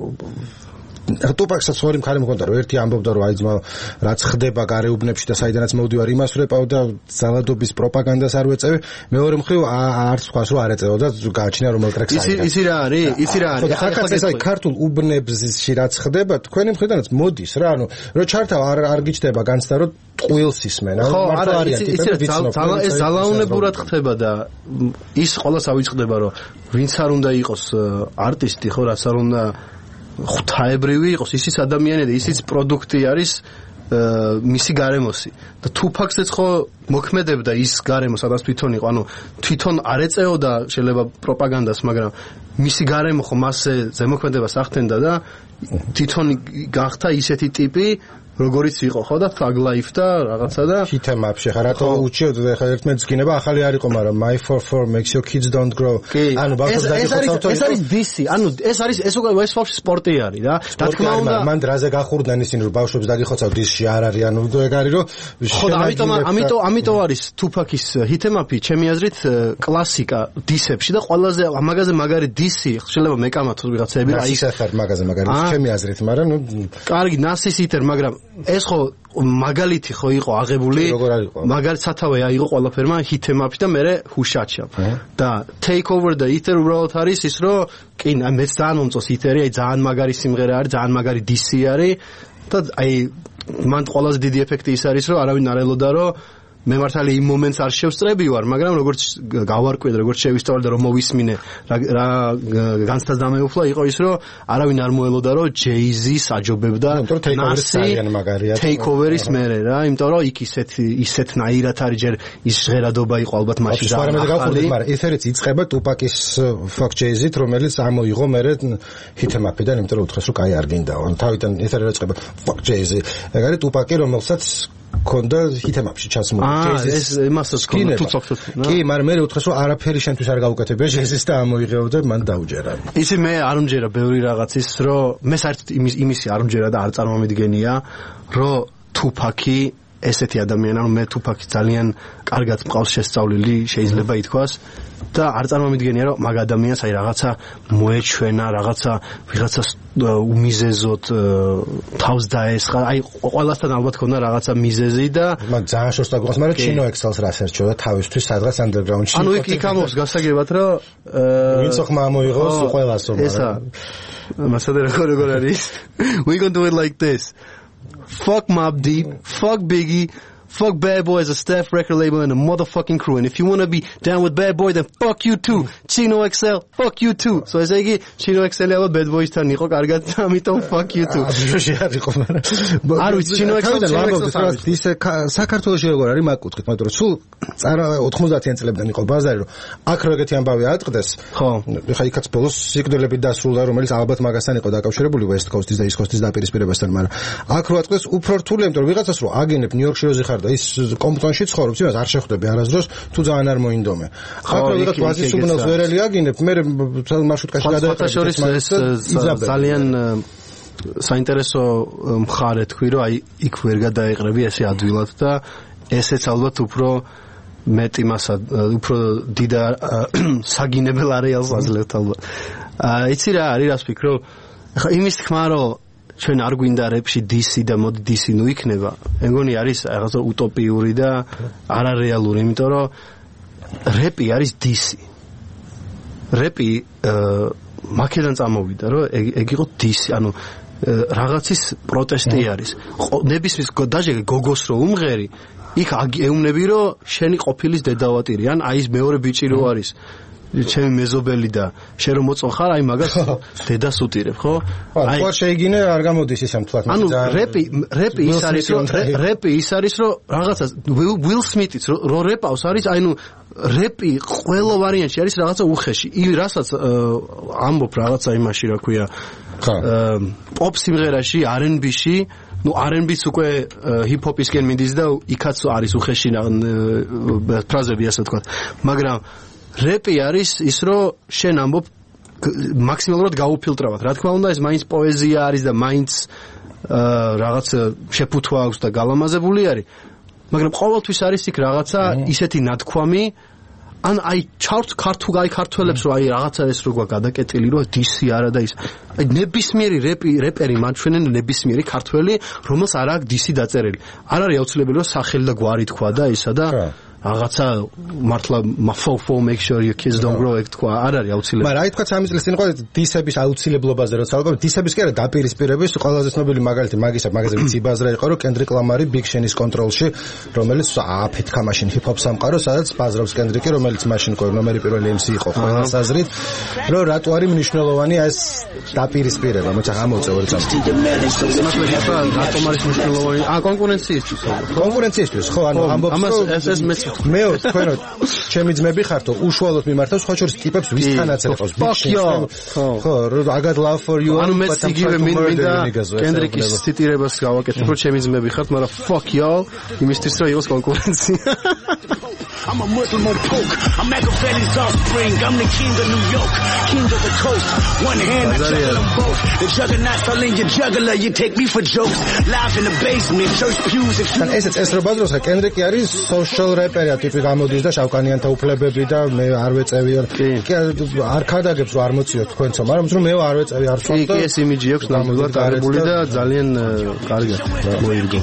ტუპაკსაც ორი მხარე მქონდა რომ ერთი ამბობდა რომ აი ძმა რაც ხდება გარეუბნებში და საიდანაც მოვდივარ იმას ვეპავ და ზალადობის პროპაგანდას არ ვეწევი მეორე მხრივ არც სხვას რო არ ეწევა და გააჩინა რომ ტრეკს ისი ისი რა არის ისი რა არის ახლა ეს აი ქართულ უბნებში რაც ხდება თქვენი მხრიდანაც მოდის რა ანუ რო ჩართავ არ არ გიჩდება განცდა რომ ტყუილს ისმენ ხო არა ეს ზალაუნებურად ხდება და ის ყოველს ავიწყდება რომ ვინც არ უნდა იყოს არტისტი ხო რაც არ უნდა ღვთაებრივი იყოს ისიც ადამიანი და ისიც პროდუქტი არის მისი გარემოსი და თუფაქსეც ხო მოქმედებდა ის გარემო სადაც თვითონ იყო ანუ თვითონ არ ეწეოდა შეიძლება პროპაგანდას მაგრამ მისი გარემო ხო მასზე ზემოქმედებას ახდენდა და თვითონ გახდა ისეთი ტიპი როგორიც იყო ხო და Thug Life და რაღაცა და ჰიტემაპში ხა რატო უჩიოდ ხა ერთმანეთს გინება ახალი არ იყო მაგრამ My four four makes your kids don't grow ანუ ბავშვებს დაგიხოცავთ ეს არის დისი ანუ ეს არის ეს უკვე ეს ბავშვი სპორტი არის რა რა თქმა უნდა მან დრაზე გახურდნენ ისინი რომ ბავშვებს დაგიხოცავთ დისში არ არის ანუ ეგ არის რომ ხო და ამიტომ ამიტომ ამიტომ არის Tupac-ის ჰიტემაპი ჩემი აზრით კლასიკა დისებში და ყველაზე ამაგაზე მაგარი დისი შეიძლება მეკამათოს ვიღაცები რა ის ახარ მაგაზე მაგარი ჩემი აზრით მაგრამ ნუ კარგი ნასის იტერ მაგრამ ეს ხო მაგალითი ხო იყო აღებული მაგალითად სათავე აიღო ყველაფერმა ჰიტემაპში და მე ჰუშაჩა და take over და იტერ უბრალოდ არის ის რომ კი მეც ძალიან მომწონს იტერი აი ძალიან მაგარი სიმღერა არის ძალიან მაგარი დისი არის და აი მან ყველაზე დიდი ეფექტი ის არის რომ არავინ არ ელოდა რომ მე მართალი იმ მომენტს არ შევსწრები ვარ, მაგრამ როგორც გავარკვიე, როგორც შევისწავლე და რომ მოვისმინე რა განცდამეუფლა იყო ის, რომ არავინ არ მოელოდა, რომ Jay-Z საჯობებდა Take-over-ის მერე რა, იმიტომ რომ იქ ისეთ ისეთნაირად არის ჯერ ის ჟღერადობა იყო ალბათ მაშინ და ახალი, მაგრამ ეთერიც იწყება Tupac-ის Fuck Jay-Z-ით, რომელიც ამოიღო მერე ჰიტემაპიდან, იმიტომ რომ უთხრეს რომ კაი არ გინდაო. თავიდან ეთერი რა იწყება Fuck Jay-Z. ეგ არის Tupac-ი, რომელსაც კონდა ჰიტემაპში ჩასმული Jay-Z-ის. ეს იმასაც კონდა თუცოქთუთ. კი, მაგრამ მე ვუთხრეს რომ არაფერი შენთვის არ გაუკეთებია Jay-Z-ს და ამოიღეო და მან დაუჯერა. ისი მე არ უმჯერა ბევრი რაღაცის, რომ მე საერთოდ იმის იმისი არ უმჯერა და არ წარმომიდგენია, რომ Tupac-ი ესეთი ადამიანი, ანუ მე Tupac-ი ძალიან კარგად მყავს შესწავლილი, შეიძლება ითქვას. და არ წარმომიდგენია რომ მაგ ადამიანს აი რაღაცა მოეჩვენა, რაღაცა ვიღაცას უმიზეზოდ თავს დაესხა, აი ყველასთან ალბათ ქონდა რაღაცა მიზეზი და მაგ ძალიან შორს დაგუყავს, მაგრამ Chino Excel-ს რა სერჩოდა თავისთვის სადღაც underground-ში. ანუ იქ იქ ამობს გასაგებად რომ ვინც ხმა მოიღოს ყველასო, მაგრამ მასადა როგორ როგორ არის we gonna do it like this. Fuck Mobb Deep, fuck Biggie, fuck Bad Boy as a staff record label and a motherfucking crew. And if you want to be down with Bad Boy, then fuck you too. Chino X L, fuck you too. So I say, Chino X L ალბათ Bad Boys-თან იყო კარგად, ამიტომ fuck you too. არ იყო, მაგრამ არ ვიცი, Chino X L ის საქართველოში როგორ არის მაგ კუთხით, მაგრამ სულ წარა ოთხმოცდაათიან წლებიდან იყო ბაზარი, რომ აქ რეგეთი ამბავი აწყდეს. ხო. ხა იქაც ბოლოს სიკვდილებით დასრულდა, რომელიც ალბათ მაგასთან იყო დაკავშირებული West Coast-ის და East Coast-ის დაპირისპირებასთან, მაგრამ აქ რო აწყდეს უფრო რთულია, იმიტომ რომ ვიღაცას რო აგინებ ნიუ-იორკში როზე ხარ და ის კომპტონში ცხოვრობს, იმას არ შეხვდები არასდროს, თუ ძალიან არ მოინდომე. აქ რო ვიღაც ვაზის უბნელს ვერელი აგინებ, მე მარშრუტკაში გადაეყრდები ეს ძალიან საინტერესო მხარე თქვი, რომ აი იქ ვერ გადაეყრები ესე ადვილად და ესეც ალბათ უფრო მეტი მასა, უფრო დიდ საგინებელ არეალს აძლევთ ალბათ. იცი რა არის, რას ფიქრობ? ხა იმის თქმა, რომ ჩვენ არ გვინდა რეპში დისი და მოდი დისი ნუ იქნება. მეგონი არის რაღაცა უტოპიური და არარეალური, იმიტომ რომ რეპი არის დისი. რეპი მაქედან წამოვიდა, რომ ეგ იყო დისი, ანუ რაღაცის პროტესტი არის. ნებისმის დაჟე გოგოს რო უმღერი, იქ ეუბნები რომ შენი ყოფილის დედავატირი, ან აი ეს მეორე ბიჭი რო არის. ჩემი მეზობელი და შენ რომ მოწონხარ, აი მაგას დედას უტირებ, ხო? აი თქვა შეიგინე არ გამოდის ისე მთლად. ანუ რეპი რეპი ის არის რომ რეპი ის არის რომ რაღაცა Will Smith-იც რო რეპავს არის, აი ნუ რეპი ყველა ვარიანტში არის რაღაცა უხეში. ი რასაც ამბობ რაღაცა იმაში რა ქვია. ხა. პოპ სიმღერაში, R and B-ში ну R and B-ს უკვე ჰიპ-ჰოპისკენ მიდის და იქაც არის უხეში ფრაზები ასე ვთქვათ. მაგრამ რეპი არის ის რომ შენ ამბობ მაქსიმალურად გაუფილტრავად. რა თქმა უნდა ეს მაინც პოეზია არის და მაინც რაღაც შეფუთვა აქვს და გალამაზებული არის. მაგრამ ყოველთვის არის იქ რაღაცა ისეთი ნათქვამი ან აი ჩავთ ქართულ აი ქართველებს რომ აი რაღაცა ეს როგორ გადაკეტილი რომ დისი არა და ის აი ნებისმიერი რეპი რეპერი მაჩვენენ ნებისმიერი ქართველი რომელს არ აქვს დისი დაწერილი. არ არის აუცილებელი რომ სახელი და გვარი თქვა და ისა და რაღაცა მართლა მაფოფო make sure your kids don't grow ეგ თქვა არ არის აუცილებელი. მაგრამ აი თქვა სამი წლის წინ იყო დისების აუცილებლობაზე როცა ალბათ დისების კი არა დაპირისპირების ყველაზე ცნობილი მაგალითი მაგისა მაგაზე ვიცი ბაზრა იყო რომ კენდრიკ ლამარი Big Sean-ის კონტროლში რომელიც აფეთქა მაშინ ჰიპ-ჰოპ სამყარო სადაც ბაზრობს კენდრიკი რომელიც მაშინ ყო ნომერი პირველი ემ სი იყო ყველას აზრით რომ რატო არის მნიშვნელოვანი ეს დაპირისპირება მოცა გამოვწევ ერთ წამს რატომ არის მნიშვნელოვანი? ა კონკურენციისთვის კონკურენციისთვის ხო ანუ ამბობს ამას ეს ეს მეც მე თქვენო ჩემი ძმები ხართო უშუალოდ მიმართავს სხვა შორის ტიპებს ვისთანაც ეყავს ხო I got love for you ანუ მე იგივე მინდა კენდრიკის ციტირებას გავაკეთებ რომ ჩემი ძმები ხართ მაგრამ fuck y'all იმისთვის რომ იყოს კონკურენცია I'm a Muslim on coke. I'm Machiavelli's offspring. I'm the king of New York, king of the coast. One hand, I juggle them both. The juggernauts all in your juggler. You take me for jokes. Live in the basement, church pews. თან ესეც ეს რო ბაზროსა კენდრიკი არის social rapper-ია ტიპი გამოდის და შავკანიანთა უფლებები და მე არ ვეწევი არ ქადაგებს რომ არ მოციოთ თქვენцо, მაგრამ რომ მე არ ვეწევი არ ვთქვი. კი, ეს იმიჯი აქვს ნამდვილად გარებული და ძალიან კარგია მოიგო.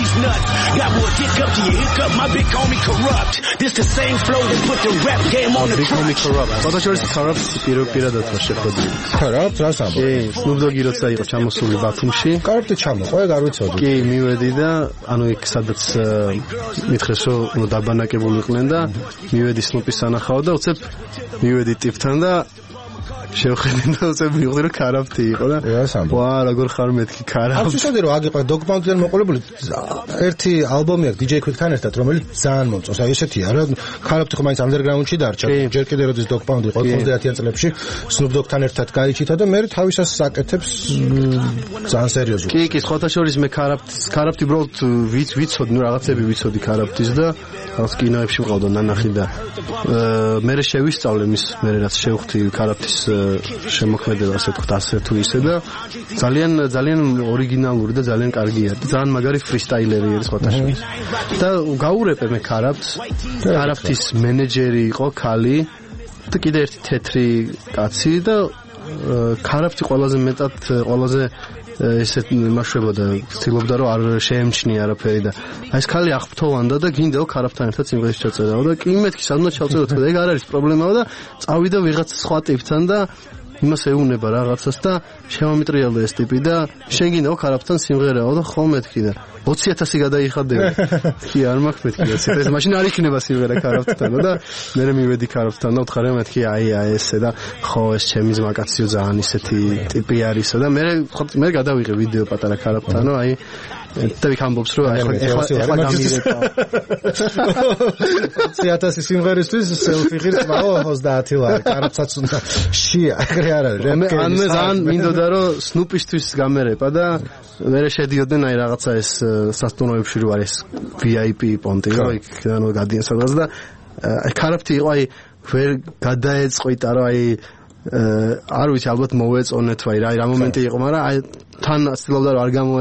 This the same flow that put the rap game on the track. Ბოდაშორის ხარობს პირადად რა შეხვედრი. ხარობს რა სამბო. კი, Snoop Dogg-ი როცა იყო ჩამოსული ბათუმში. კარგად ჩამოყვა, არ ვიცოდი. კი, მივედი და ანუ იქ სადაც მითხეს რომ დაბანაკებული იყვნენ და მივედი Snoop-ის სანახავ და უცებ მივედი ტიპთან და შევხედე და უცებ მივხვდი რომ კარაფტი იყო და რა სამბო. ვა, როგორ ხარ მეთქი კარაფტი. არ ვიცოდი რომ აგიყვა Dog Pound-დან მოყოლებული ერთი ალბომი აქვს D J Quick-თან ერთად რომელიც ძალიან მომწონს. აი ესეთია რა კარაფტი ხო მაინც underground-ში დარჩა. ჯერ კიდე როდის Dog Pound იყო ოცდაათიან წლებში Snoop Dogg-თან ერთად გაიჩითა და მე თავისას საკეთებს ძალიან სერიოზულად. კი, კი, სხვათა შორის მე კარაფტის კარაფტი უბრალოდ ვიცოდი, ნუ რაღაცები ვიცოდი კარაფტის და რაღაც კინოებში მყავდა ნანახი და მე შევისწავლე მის მე რაც შევხვდი კარაფტის შემოქმედება ასე თქვა ასე თუ ისე და ძალიან ძალიან ორიგინალური და ძალიან კარგია და ძალიან მაგარი ფრისტაილერი არის სხვათა შორის და გაურეპე მე კარაფტს კარაფტის მენეჯერი იყო ქალი და კიდე ერთი თეთრი კაცი და კარაფტი ყველაზე მეტად ყველაზე ესეთ მაშვებოდა ცდილობდა რომ არ შეემჩნია არაფერი და აი ეს ქალი აღფრთოვანდა და გინდაო კარაფტთან ერთად სიმღერას ჩაწერაო და კი მეთქი სადღაც ჩავწეროთ და ეგ არ არის პრობლემაა და წავიდა ვიღაც სხვა ტიპთან და იმას ეუნება რაღაცას და შემომიტრიალდა ეს ტიპი და შენ გინდაო კარაფტთან სიმღერაო და ხო მეთქი და ოცი ათასი გადაიხადები. კი, არ მაქვს მეთქი ოცი ათასი. მაშინ არ იქნება სიმღერა კარაფტთან და მე მივედი კარაფტთან და ვთხარი მეთქი აი აი ესე და ხო ეს ჩემი ძმაკაციო ძალიან ისეთი ტიპი არისო და მე მე გადავიღე ვიდეო პატარა კარაფტთანო აი და ვიქ ამბობს რომ აი ეხლა ეხლა გამირეკა. ოცი ათასი სიმღერისთვის სელფი ღირსმაო ოცდაათი ლარი კარაფტსაც უნდა შია ეგრე არ არის. მე ან მე ძალიან მინდოდა რომ Snoop-ისთვის გამერეპა და მე შედიოდნენ აი რაღაცა ეს სასტუმროებში რო არის V I P პონტი რო იქ ანუ გადიან სადღაც და აი კარაფტი იყო აი ვერ გადაეწყვიტა რომ აი არ ვიცი ალბათ მოეწონეთ ვაი რა აი რა მომენტი იყო მაგრამ აი თან ცდილობდა რომ არ გამო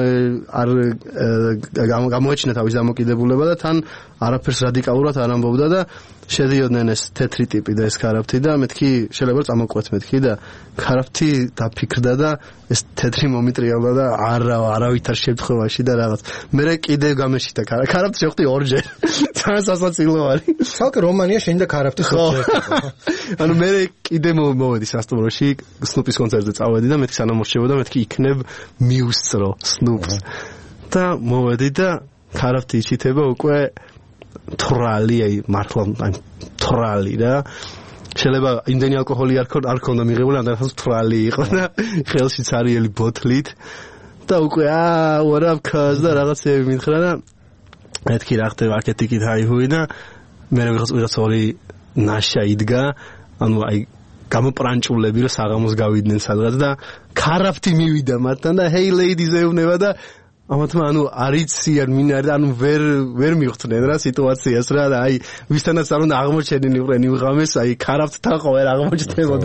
არ გამოეჩინა თავის დამოკიდებულება და თან არაფერს რადიკალურად არ ამბობდა და შედიოდნენ ეს თეთრი ტიპი და ეს კარაფტი და მეთქი შეიძლება წამოყვეთ მეთქი და კარაფტი დაფიქრდა და ეს თეთრი მომიტრიალდა და არა არავითარ შემთხვევაში და რაღაც მე კიდე გამეშიტა კარაფტი შევხვდი ორჯერ ძალიან სასაცილო არის ცალკე რომანია შენ და კარაფტი ხოჭე ანუ მე კიდე მოვედი სასტუმროში Snoop-ის კონცერტზე წავედი და მეთქი სანამ მოშევოდა მეთქი იქნებ მიუსწრო Snoop-ს და მოვედი და კარაფტი იჩითება უკვე თრალი აი მართლა აი თრალი რა შეიძლება იმდენი ალკოჰოლი არ არ ქონდა მიღებული ანდახას თრალი იყო და ხელში ცარიელი ბოთლით და უკვე აა what up cuz და რაღაცები მითხრა და მეთქი რა ხდება აკეთიკით აიჰუი და მე ვიღაც ვიღაც ორი ნაშა იდგა ანუ აი გამოპრანჭულები რომ საღამოს გავიდნენ სადღაც და კარაფტი მივიდა მათთან და hey ladies ეუბნება და ამათმა ანუ არიციან მინარ ანუ ვერ ვერ მიხვდნენ რა სიტუაციას რა და აი ვისთანაც არ უნდა აღმოჩენილიყნენ იღამეს აი კარაფტთან ხო ვერ აღმოჩნდებოდა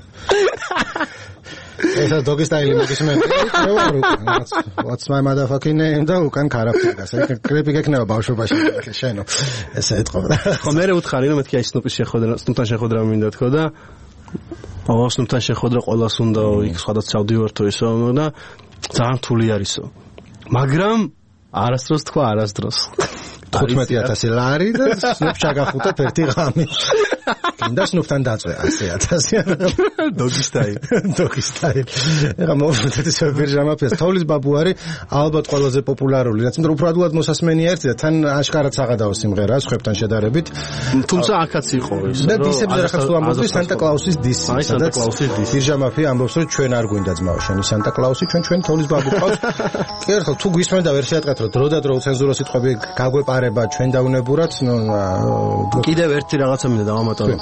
ეს დოგი სტაილი მოგისმენ what's my motherfucking name და უკან კარაფტი გასა კრეპი გეკნება ბავშვობაში შენო ესე ეთყობა ხო მე უთხარი რომ მეთქი აი Snoop-ის შეხვედრა Snoop-თან შეხვედრა მინდა თქო და ო Snoop-თან შეხვედრა ყოველას უნდა იქ სხვადასხვა ჩავდივართო ისო და ძალიან რთული არისო მაგრამ არასდროს თქვა არასდროს თხუთმეტი ათასი ლარი და Snoop ჩაგახუტა ერთი ღამი. გინდა Snoop-თან დაწვე ასი ათასი. ხარ დოგისტაი. დოგისტაი. ეხა მოვუწეთ ეს ბირჟამაფიას. თოვლის ბაბუ არის ალბათ ყველაზე პოპულარული, რაც მეტყვი უფრო ადვილად მოსასმენია ერთი და თან აშკარად საღადაო სიმღერაა სხვებთან შედარებით. თუმცა აქაც იყო ეს. და დისებზე რახაც თუ ამბობთ სანტა კლაუსის დისი. აი სანტა კლაუსის დისი. ბირჟამაფია ამბობს რომ ჩვენ არ გვინდა ძმაო შენი სანტა კლაუსი, ჩვენ ჩვენ თოვლის ბაბუ ყავს. კი ერთხელ თუ გვისმენდა ვერ შეატყეთ რომ დრო და დრო ცენზურა სიტყვები გაგვეპარება ჩვენ დაუნებურად, ნუ კიდევ ერთი რაღაცა მინდა დავამატო.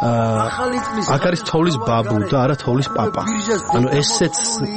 აქ არის თოვლის ბაბუ და არა თოვლის პაპა. ანუ ესეც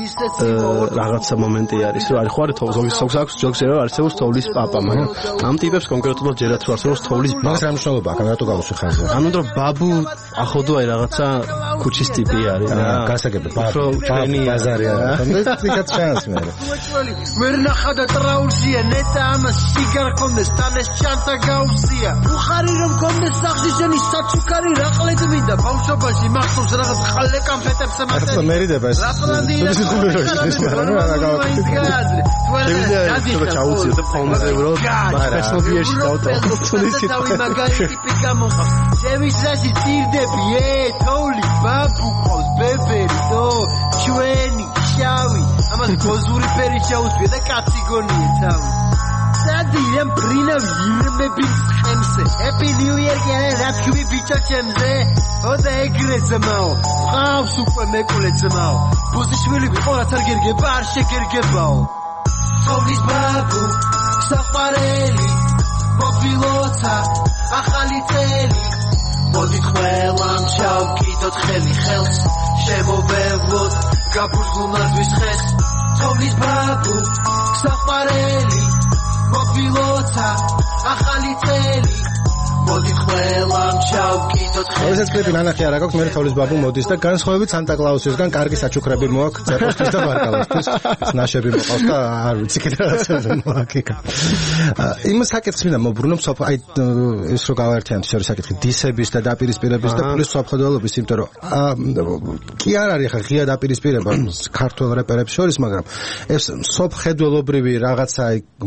რაღაცა მომენტი არის, რომ არის ხო არის თოვლის ზოგს აქვს ჯოქს რომ არსებობს თოვლის პაპა, მაგრამ ამ ტიპებს კონკრეტულად ჯერათ რომ არსებობს თოვლის ბაბა. მაგას რა მნიშვნელობა აქვს, რატო გავუსვი ხაზზე? ანუ რომ ბაბუ ახოდო აი რაღაცა ქუჩის ტიპი არის რა. გასაგები ბაბუ, ჩვენი ბაზარი არის. თუმცა ჩანს მე. ვერ ნახა და ტრაულზია ნეტა ამას სიგარ კონდეს თანეს ჩანთა გაუსია. უხარი რომ კონდეს სახში შენი საჩუქარი რაყლე მინდა ბავშვობაში მახსოვს რაღაც ხალე კამფეტებს ემატები. ახლა მერიდება ეს. ის ხული რო ის მაგრამ რა გავაკეთე. შეიძლება ჩაუციო და ფონზე რო სპეციალიაში დავტოვო. თულის სიტყვი მაგარი ტიპი გამოხდა. შევისრაში წირდები ე თოვლი ბაბუ ყავს ბებერი დო ჩვენი შავი ამას გოზური ფერი შეუწვია და კაცი გონია თავი. სადიამ ბრინავ ირმები ხემზე Happy New Year გერე რა თქვი ბიჭო ჩემზე ოდა ეგრე ძმაო ყავს უკვე მეკულე ძმაო ბუზიშვილი ვიყო რაც არ გერგება არ შეგერგებაო თოვლის ბაბუ საყვარელი მოფილოცა ახალი წელი მოდით ყველამ ჩავკიდოთ ხელი ხელს შემოვევლოთ გაბურგულნაძვის ხეს თოვლის ბაბუ საყვარელი მოფილოცა ახალი წელი მოდით ყველამ ჩავკიდოთ ხელი ეს კლიპი ნანახი არ აქვს მე თოვლის ბაბუ მოდის და განსხვავებით სანტა კლაუსისგან კარგი საჩუქრები მოაქვს წეროსთვის და ბარკალოსთვის ნაშები მოყავს და არ ვიცი კიდე რაღაცა მოაკიკა იმ საკითხს მინდა მოbrunო აი ეს რო გავაერთიანოთ შორის საკითხი დისების და დაპირისპირების და პლუს საფხოდელობის იმიტომ რომ კი არ არის ხა ღია დაპირისპირება ქართულ რეპერებს შორის მაგრამ ეს სოფხედველობრივი რაღაცა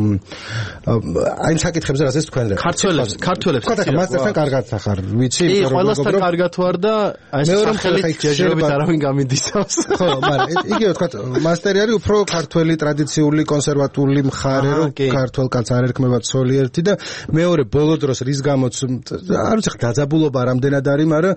აი იმ საკითხებზე რასაც თქვენ რა ქართველებს ქართველებს მასთან კარგად ახარ ვიცი კი ყველასთან კარგად ვარ და აი ეს ხელით ჯეჟობით არავინ გამიდისავს ხო მაგრამ იგივე თქვა მასტერი არის უფრო ქართველი ტრადიციული კონსერვატული მხარე რომ ქართველ კაცს არ ერქმება ცოლი ერთი და მეორე ბოლო დროს რის გამოც არ ვიცი დაძაბულობა რამდენად არის მაგრამ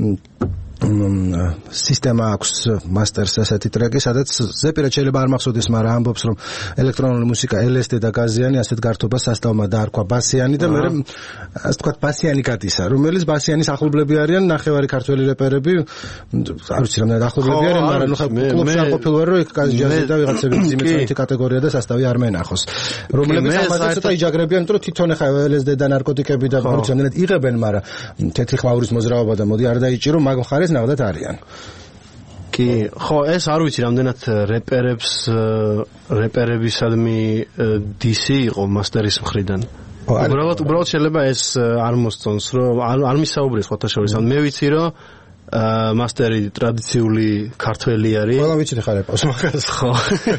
სისტემა აქვს მასტერს ასეთი ტრეკი, სადაც ზეპირად შეიძლება არ მახსოვდეს, მაგრამ ამბობს რომ ელექტრონული მუსიკა ელ ეს დი და გაზიანი ასეთ გართობას სასწავმა დაარქვა ბასიანი და მე ასე თქვა ბასიანი კატისა, რომელიც ბასიანის ახლობლები არიან, ნახევარი ქართველი რეპერები, არ ვიცი რამდენად ახლობლები არიან, მაგრამ ნუ კლუბში არ ყოფილვარ რომ იქ ჯაზი და ვიღაცები ძიმეცეთი კატეგორია და სასწავი არ მენახოს. რომლებიც ამაზე ცოტა იჯაგრებიან, იმიტომ რომ თვითონ ხა ელ ეს დი და ნარკოტიკები და არ ვიცი რამდენად იღებენ, მაგრამ თეთრი ხმაურის მოძრაობა და მოდი არ დაიჭირო, მაგ მხარეს ნახდათ არიან. კი, ხო, ეს არ ვიცი რამდენად რეპერებს რეპერებისადმი დისი იყო მასტერის მხრიდან. უბრალოდ უბრალოდ შეიძლება ეს არ მოსწონს, რომ არ მისაუბრეს სხვათა შორის. მე ვიცი, რომ მასტერი ტრადიციული ქართველი არის. ყველა ვიცით ხარ ეპოს მაგას. ხო.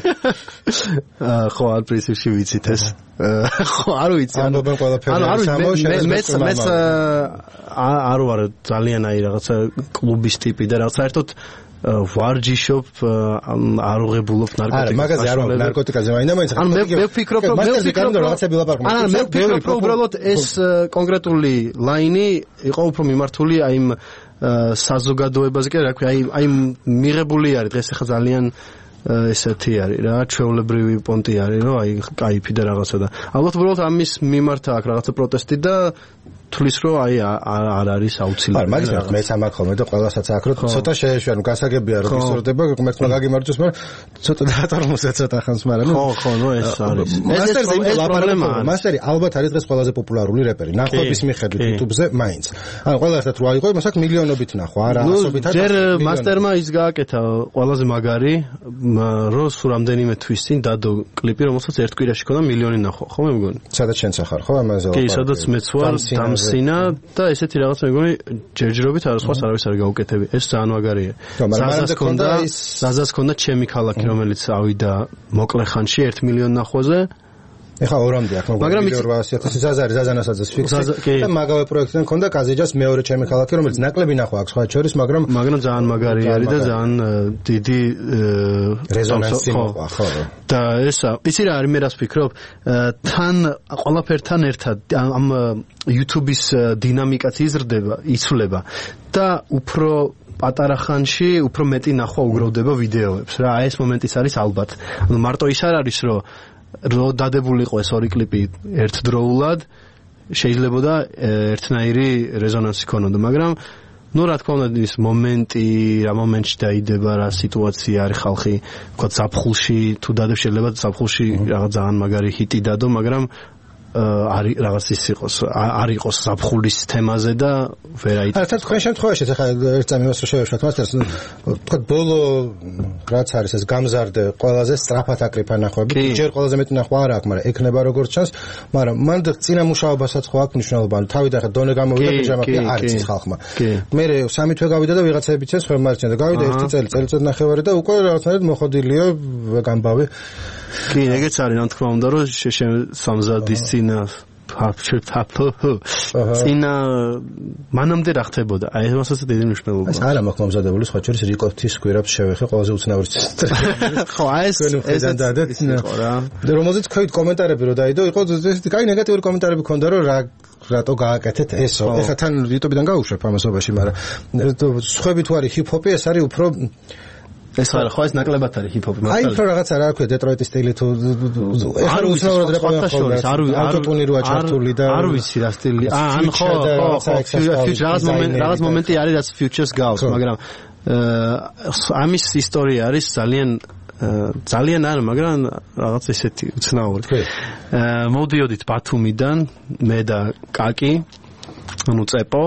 ხო, არ პრინციპში ვიცით ეს. ხო, არ ვიცი. ამბობენ ყველაფერი. ანუ არ ვიცი, მეც მეც არ ვარ ძალიან აი რაღაცა კლუბის ტიპი და რაღაც საერთოდ ვარჯიშობ არ უღებულობ ნარკოტიკას. არა, მაგაზე არ ვარ ნარკოტიკაზე, მაინდა მაინც. ანუ მე მე ვფიქრობ, რომ მე ვფიქრობ, რომ რაღაცები ლაპარაკობ. არა, მე ვფიქრობ, რომ უბრალოდ ეს კონკრეტული ლაინი იყო უფრო მიმართული აი იმ საზოგადოებაზე, კი რა ქვია, აი აი მიღებული არის დღეს ახლა ძალიან ესეთი არის რა, ჩვეულებრივი პონტი არის, რომ აი кайფი და რაღაცა და ალბათ უბრალოდ ამის მიმართა აქვს რაღაცა პროტესტი და თulis რომ აი არ არის აუცილებელი. არა, მაგის მეც ამაკ ხოლმე და ყველასაც აქ რომ ცოტა შეეშვია, ნუ გასაგებია რომ ისურდება, მეკმა გაგიმარჯოს, მაგრამ ცოტა დაატორმოსა ცოტა ხანს, მაგრამ ნუ ხო, ხო, ნუ ეს არის. მასტერი ეს პრობლემაა. მასტერი ალბათ არის დღეს ყველაზე პოპულარული რეპერი. ნახვების მიხედვით YouTube-ზე მაინც. ანუ ყველა ერთად რო აიღო, იმას აქ მილიონობით ნახვა, არა ასობით. ჯერ მასტერმა ის გააკეთა ყველაზე მაგარი, რომ სულ რამდენიმე თვის წინ დადო კლიპი, რომელსაც ერთ კვირაში ქონდა მილიონი ნახვა, ხო მე მგონი? სადაც შენც ახარ, ხო ამაზე? კი, სადაც მეც ვარ, დამსინა და ესეთი რაღაც მე მგონი ჯერჯერობით არასდროს არავის არ გაუკეთები. ეს ძალიან მაგარია. ზაზას ქონდა, ზაზას ქონდა ჩემი ქალაქი, რომელიც ავიდა მოკლე ხანში ერთ მილიონ ნახვაზე. ეხა ორამდე აქ მაგრამ ორასი ათასი ზაზარი ზაზანასაძეს ფიქსი და მაგავე პროექტიდან მქონდა კაზეჯას მეორე ჩემი ქალაქი რომელიც ნაკლები ნახვა აქვს სხვა შორის მაგრამ მაგრამ ძალიან მაგარი არის და ძალიან დიდი რეზონანსი მოყვა ხო და ესა იცი რა არის მე რას ვფიქრობ თან ყველაფერთან ერთად ამ YouTube-ის დინამიკაც იზრდება იცვლება და უფრო პატარა ხანში უფრო მეტი ნახვა უგროვდება ვიდეოებს რა აი ეს მომენტიც არის ალბათ ანუ მარტო ის არ არის რომ რო დადებულიყო ეს ორი კლიპი ერთდროულად შეიძლება და ერთნაირი რეზონანსი ქონოდა მაგრამ ну რა თქმა უნდა ის მომენტი რა მომენტში დაიდება რა სიტუაცია არის ხალხი თქვა ზაფხულში თუ დადებს შეიძლება ზაფხულში რაღაც ძალიან მაგარი ჰიტი დადო მაგრამ არის რაღაც ის იყოს არ იყოს ზაფხულის თემაზე და ვერ აიტანოს. არა, თქვენ შემთხვევაში ახლა ერთ წამებას რო შევეშვათ მასტერს, თქვა ბოლო რაც არის ეს გამზარდე ყველაზე სწრაფად აკრიფა ნახვები, ჯერ ყველაზე მეტი ნახვა არ აქვს, მაგრამ ეკნება როგორც ჩანს, მაგრამ მან წინა მუშაობასაც ხო აქვს მნიშვნელობა, თავიდან ახლა დონე გამოვიდა პიჟამაში არის ის ხალხმა. მე სამი თვე გავიდა და ვიღაცები ცეს ხომ მარჩენდა, გავიდა ერთი წელი, წელიწად ნახევარი და უკვე რაღაცნაირად მოხოდილია გამბავი. კი, ეგეც არის, რა თქმა უნდა, რომ სამზადis წინა წინა მანამდე რა ხდებოდა? აი მასაც დიდი მნიშვნელობა. ეს არა მაქვს მომზადებული, სხვა შორის რიკოთის გვირაბს შევეხე ყველაზე უცნაური წესრიგი. ხო, აი ეს ეს იყო რა. და რომელზეც ქვევით კომენტარები რო დაიდო, იყო ესეთი კაი ნეგატიური კომენტარები ქონდა, რომ რა რატო გააკეთეთ ესო. ეხლა თან YouTube-დან გავუშვებ ამასობაში, მაგრამ სხვები თუ არის ჰიპ-ჰოპი, ეს არის უფრო ეს არა ხო ეს ნაკლებად არის ჰიპ-ჰოპი აი ხო რაღაცა რა ქვია დეტროიტის სტილი თუ ეხლა უცნაურად რა ყოველთვის არ ავტოტუნი როა ჩართული და არ ვიცი რა სტილი აა ან ხო ხო რაღაც მომენტი რაღაც მომენტი არის რაც futures გავს მაგრამ ამის ისტორია არის ძალიან ძალიან არა მაგრამ რაღაც ესეთი უცნაური მოვდიოდით ბათუმიდან მე და კაკი ანუ წეპო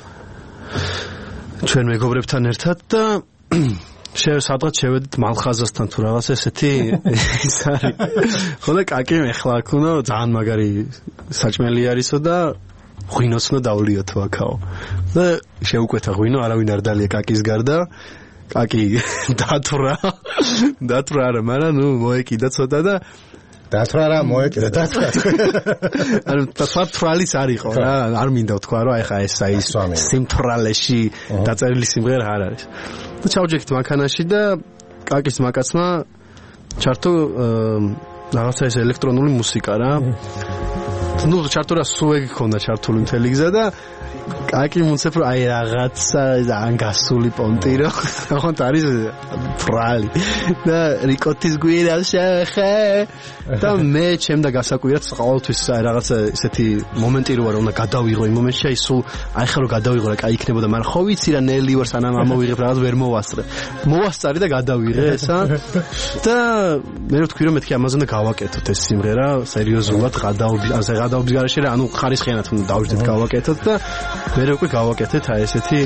ჩვენ მეგობრებთან ერთად და სადღაც შევედით მალხაზასთან თუ რაღაც ესეთი ის არის. ხო და კაკი ეხლა აქ უნდა ძალიან მაგარი საჭმელი არისო და ღვინოც უნდა დავლიოთო აქაო. და შეუკვეთა ღვინო, არავინ არ დალია კაკის გარდა. კაკი დათვრა. დათვრა არა, მაგრამ ნუ მოეკიდა ცოტა და დათვრა რა მოეკიდა დათვრა. ანუ თვალის არ იყო რა, არ მინდა ვთქვა რომ ეხა ეს აი სიმთვრალეში დაწერილი სიმღერა არ არის. და ჩავჯექით მანქანაში და კაკის მაკაცმა ჩართო რაღაცა ეს ელექტრონული მუსიკა რა. ნუ ჩართო რა სუეგი ქონდა ჩართული მთელი გზა და კაკი მუნცებ რომ აი რაღაცა ან გასული პონტი რო ხონთ არის ფრალი და რიკოთის გვირაბს შეხე და მე ჩემდა გასაკვირად ყოველთვის რაღაცა ესეთი მომენტი რო არა უნდა გადავიღო იმ მომენტში აი სულ აი ხა რო გადავიღო რა კაი იქნებოდა მაგრამ ხო ვიცი რა ნელი ვარ სანამ ამოვიღებ რაღაც ვერ მოვასწრე მოვასწარი და გადავიღე ესა და მე რო თქვი რომ მეთქი ამაზე უნდა გავაკეთოთ ეს სიმღერა სერიოზულად გადაობის ასე გადაობის გარეშე რა ანუ ხარისხიანად უნდა დავждეთ გავაკეთოთ და მე უკვე გავაკეთეთ აი ესეთი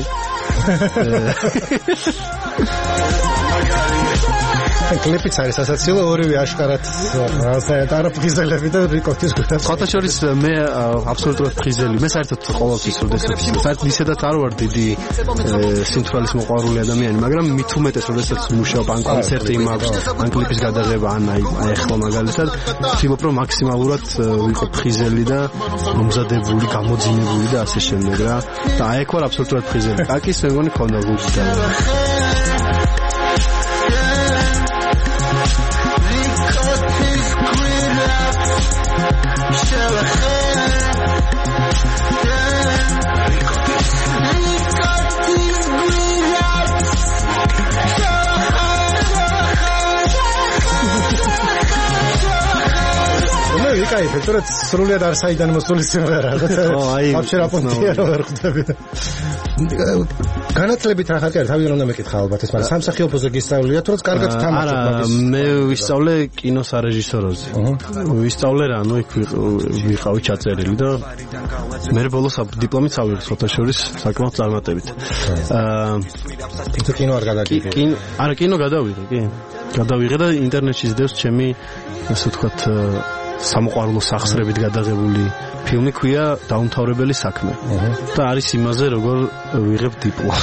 კლიპიც არის სასაცილო ორივე აშკარად რაღაცა არაფრიზელები და რიკოთის გვერდს. ხოთა შორის მე აბსოლუტურად ფრიზელი. მე საერთოდ ყოველთვის როდესაც საერთოდ ისედაც არ ვარ დიდი სიმთვრალის მოყვარული ადამიანი, მაგრამ მით უმეტეს როდესაც მუშაობ ან კონცერტი მაქვს, ან კლიპის გადაღება, ან აი ახლა მაგალითად ვთქვი რომ მაქსიმალურად ვიყო ფრიზელი და მომზადებული, გამოძინებული და ასე შემდეგ რა. და აი აქ ვარ აბსოლუტურად ფრიზელი. კაკის მე მგონი ქონდა გულში და კაი, ფექტურად სრულიად არ საიდან მოსული სიმღერა. ხო, აი, ვაფშე რა პონტია ვერ ხვდები. განათლებით რა ხარ, თავიდან უნდა მეკითხა ალბათ ეს, მაგრამ სამსახიობოზე გისწავლია თუ რაც კარგად თამაშობ მაგის. არა, მე ვისწავლე კინოს არეჟისოროზე. ვისწავლე რა, ну იქ ვიყავი ჩაწერილი და მე ბოლოს დიპლომით ავიღე ფოტოშორის საკმაოდ წარმატებით. აა თუ კინო არ გადაგიღე. კინო, არა, კინო გადავიღე, კი. გადავიღე და ინტერნეტში ზდევს ჩემი ასე ვთქვათ სამოყვარულო სახსრებით გადაღებული ფილმი ქვია დაუმთავრებელი საქმე. და არის იმაზე როგორ ვიღებ დიპლომს.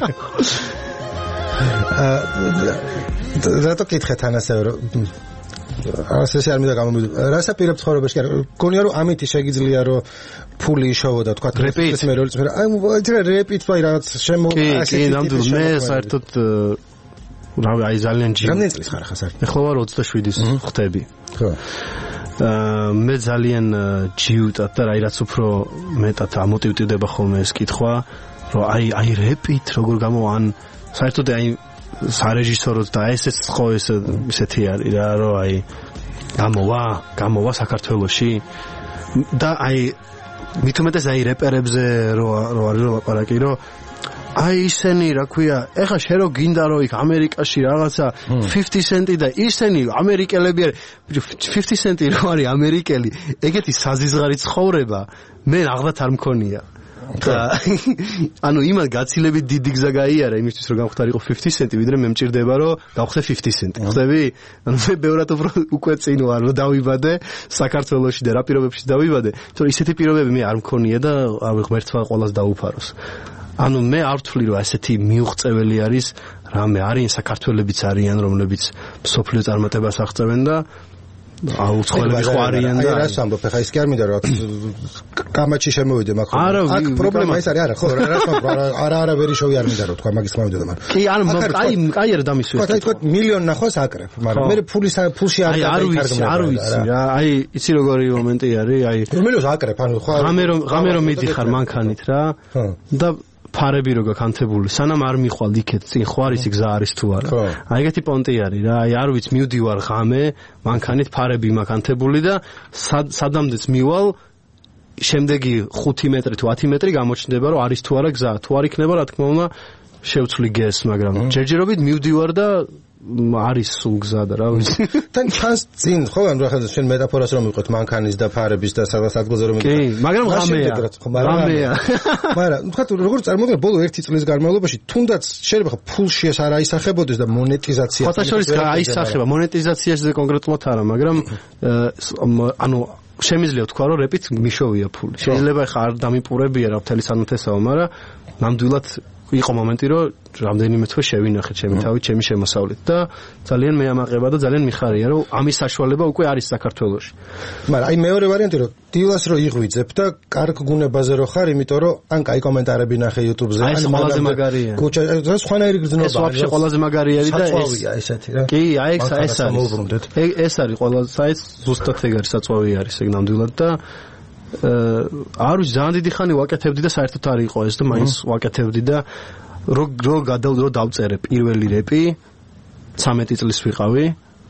აა რატო კითხეთ ანასე რომ ასე არ მინდა გამომიდო. რას აპირებთ ცხოვრებაში? გონია რომ ამით შეგიძლია რომ ფული იშოვოდა თქვა რეპით მე როლის მე აი რეპით ვაი რაღაც შემო ასე კი ნამდვილად მე საერთოდ რავი აი ძალიან ჯი რამდენი წლის ხარ ხა საერთოდ? ეხლა ვარ ოცდაშვიდის ხტები ხო მე ძალიან ჯიუტად და რაი რაც უფრო მეტად ამოტივტივდება ხოლმე ეს კითხვა რომ აი აი რეპით როგორ გამოვან საერთოდ აი სარეჟისოროს და ესეც ხო ეს ისეთი არის რა რომ აი გამოვა გამოვა საქართველოში და აი მithumetes აი რეპერებზე რო რო არის რო ლაპარაკი რომ აი ისენი რა ქვია ეხა შე რო გინდა რომ იქ ამერიკაში რაღაცა fifty cent და ისენი ამერიკელები არის fifty cent რო არის ამერიკელი ეგეთი საზიზღარი ცხოვრება მე აღდათ არ მქონია და ანუ იმან გაცილებით დიდი გზა გაიარა იმისთვის რომ გამختارიყო fifty cent ვიდრე მე მჭირდება რომ გავხდე fifty cent ხდები ანუ მე ბევრად უფრო უკვე წინ ვარ რომ დავიბადე საქართველოში და რა პირობებში დავიბადე თორე ისეთი პირობები მე არ მქონია და ღმერთმა ყველას დაუფაროს ანუ მე არ ვთვლი რომ ასეთი მიუღწეველი არის რამე არიან საქართველებიც არიან რომლებიც სოფლიო წარმატებას აღწევენ და აუცხოველები ხო არიან და აი რას ამბობ ხა ის კი არ მინდა რომ კამაჩი შემოვიდე მაგრამ აქ პრობლემა ის არის არა ხო რას ამბობ არა არა ვერი შოვი არ მინდა რომ თქვა მაგის მომიდოდა მაგრამ კი არ აი აი არა დამისვეს ხო აი თქვა მილიონ ნახვას აკრებ მაგრამ მე ფულის ფულში არ გადაიქარგმნა არ ვიცი რა აი იცი როგორი მომენტი არის აი რომელოს აკრებ ანუ ხო ღამე რომ ღამე რომ მიდიხარ მანქანით რა და ფარები რო გაკანთებული სანამ არ მიხვალ იქეთ წინ ხო არის გზა არის თუ არა აი ეგეთი პონტი არის რა აი არ ვიცი მივდივარ ღამე მანქანით ფარები მაკანთებული და სადამდეც მივალ შემდეგი ხუთი მეტრი თუ ათი მეტრი გამოჩნდება რომ არის თუ არა გზა თუ არ იქნება რა თქმა უნდა შევცვლი გეს მაგრამ ჯერჯერობით მივდივარ და არის სულ გზა და რა ვიცი თან ჩანს წინ ხო ანუ რა ხარ შენ მეტაფორას რომ მივყვეთ მანქანის და ფარების და სადღაც ადგილზე რომ კი მაგრამ ღამეა ღამეა მაგრამ თქვა როგორ წარმოგიდგენ ბოლო ერთი წლის განმავლობაში თუნდაც შეიძლება ხო ფულში ეს არ აისახებოდეს და მონეტიზაცია ხო შორის აისახება მონეტიზაციაზე კონკრეტულად არა მაგრამ ანუ შემიძლია თქვა რომ რეპით მიშოვია ფული შეიძლება ხა არ დამიპურებია რა მთელი სანუთესაო მაგრამ ნამდვილად იყო მომენტი რომ რამდენიმე თვე შევინახეთ ჩემი თავით ჩემი შემოსავლით და ძალიან მეამაყება და ძალიან მიხარია რომ ამის საშუალება უკვე არის საქართველოში მაგრამ აი მეორე ვარიანტი რომ დილას რო იღვიძებ და კარგ გუნებაზე რო ხარ იმიტომ რომ ან კაი კომენტარები ნახე YouTube-ზე ან ყველაზე მაგარია კუჩა ეს სხვანაირი გრძნობა ეს ვაფშე ყველაზე მაგარი არის და ეს ესეთი რა კი აი ეს ეს არის ეს არის ყველაზე საერთოდ ზუსტად ეგ არის საწვავი არის ეგ ნამდვილად და არ ვიცი ძალიან დიდი ხანი ვაკეთებდი და საერთოდ არ იყო ეს და მაინც ვაკეთებდი და რო რო გადავდრო დავწერე პირველი რეპი ცამეტი წლის ვიყავი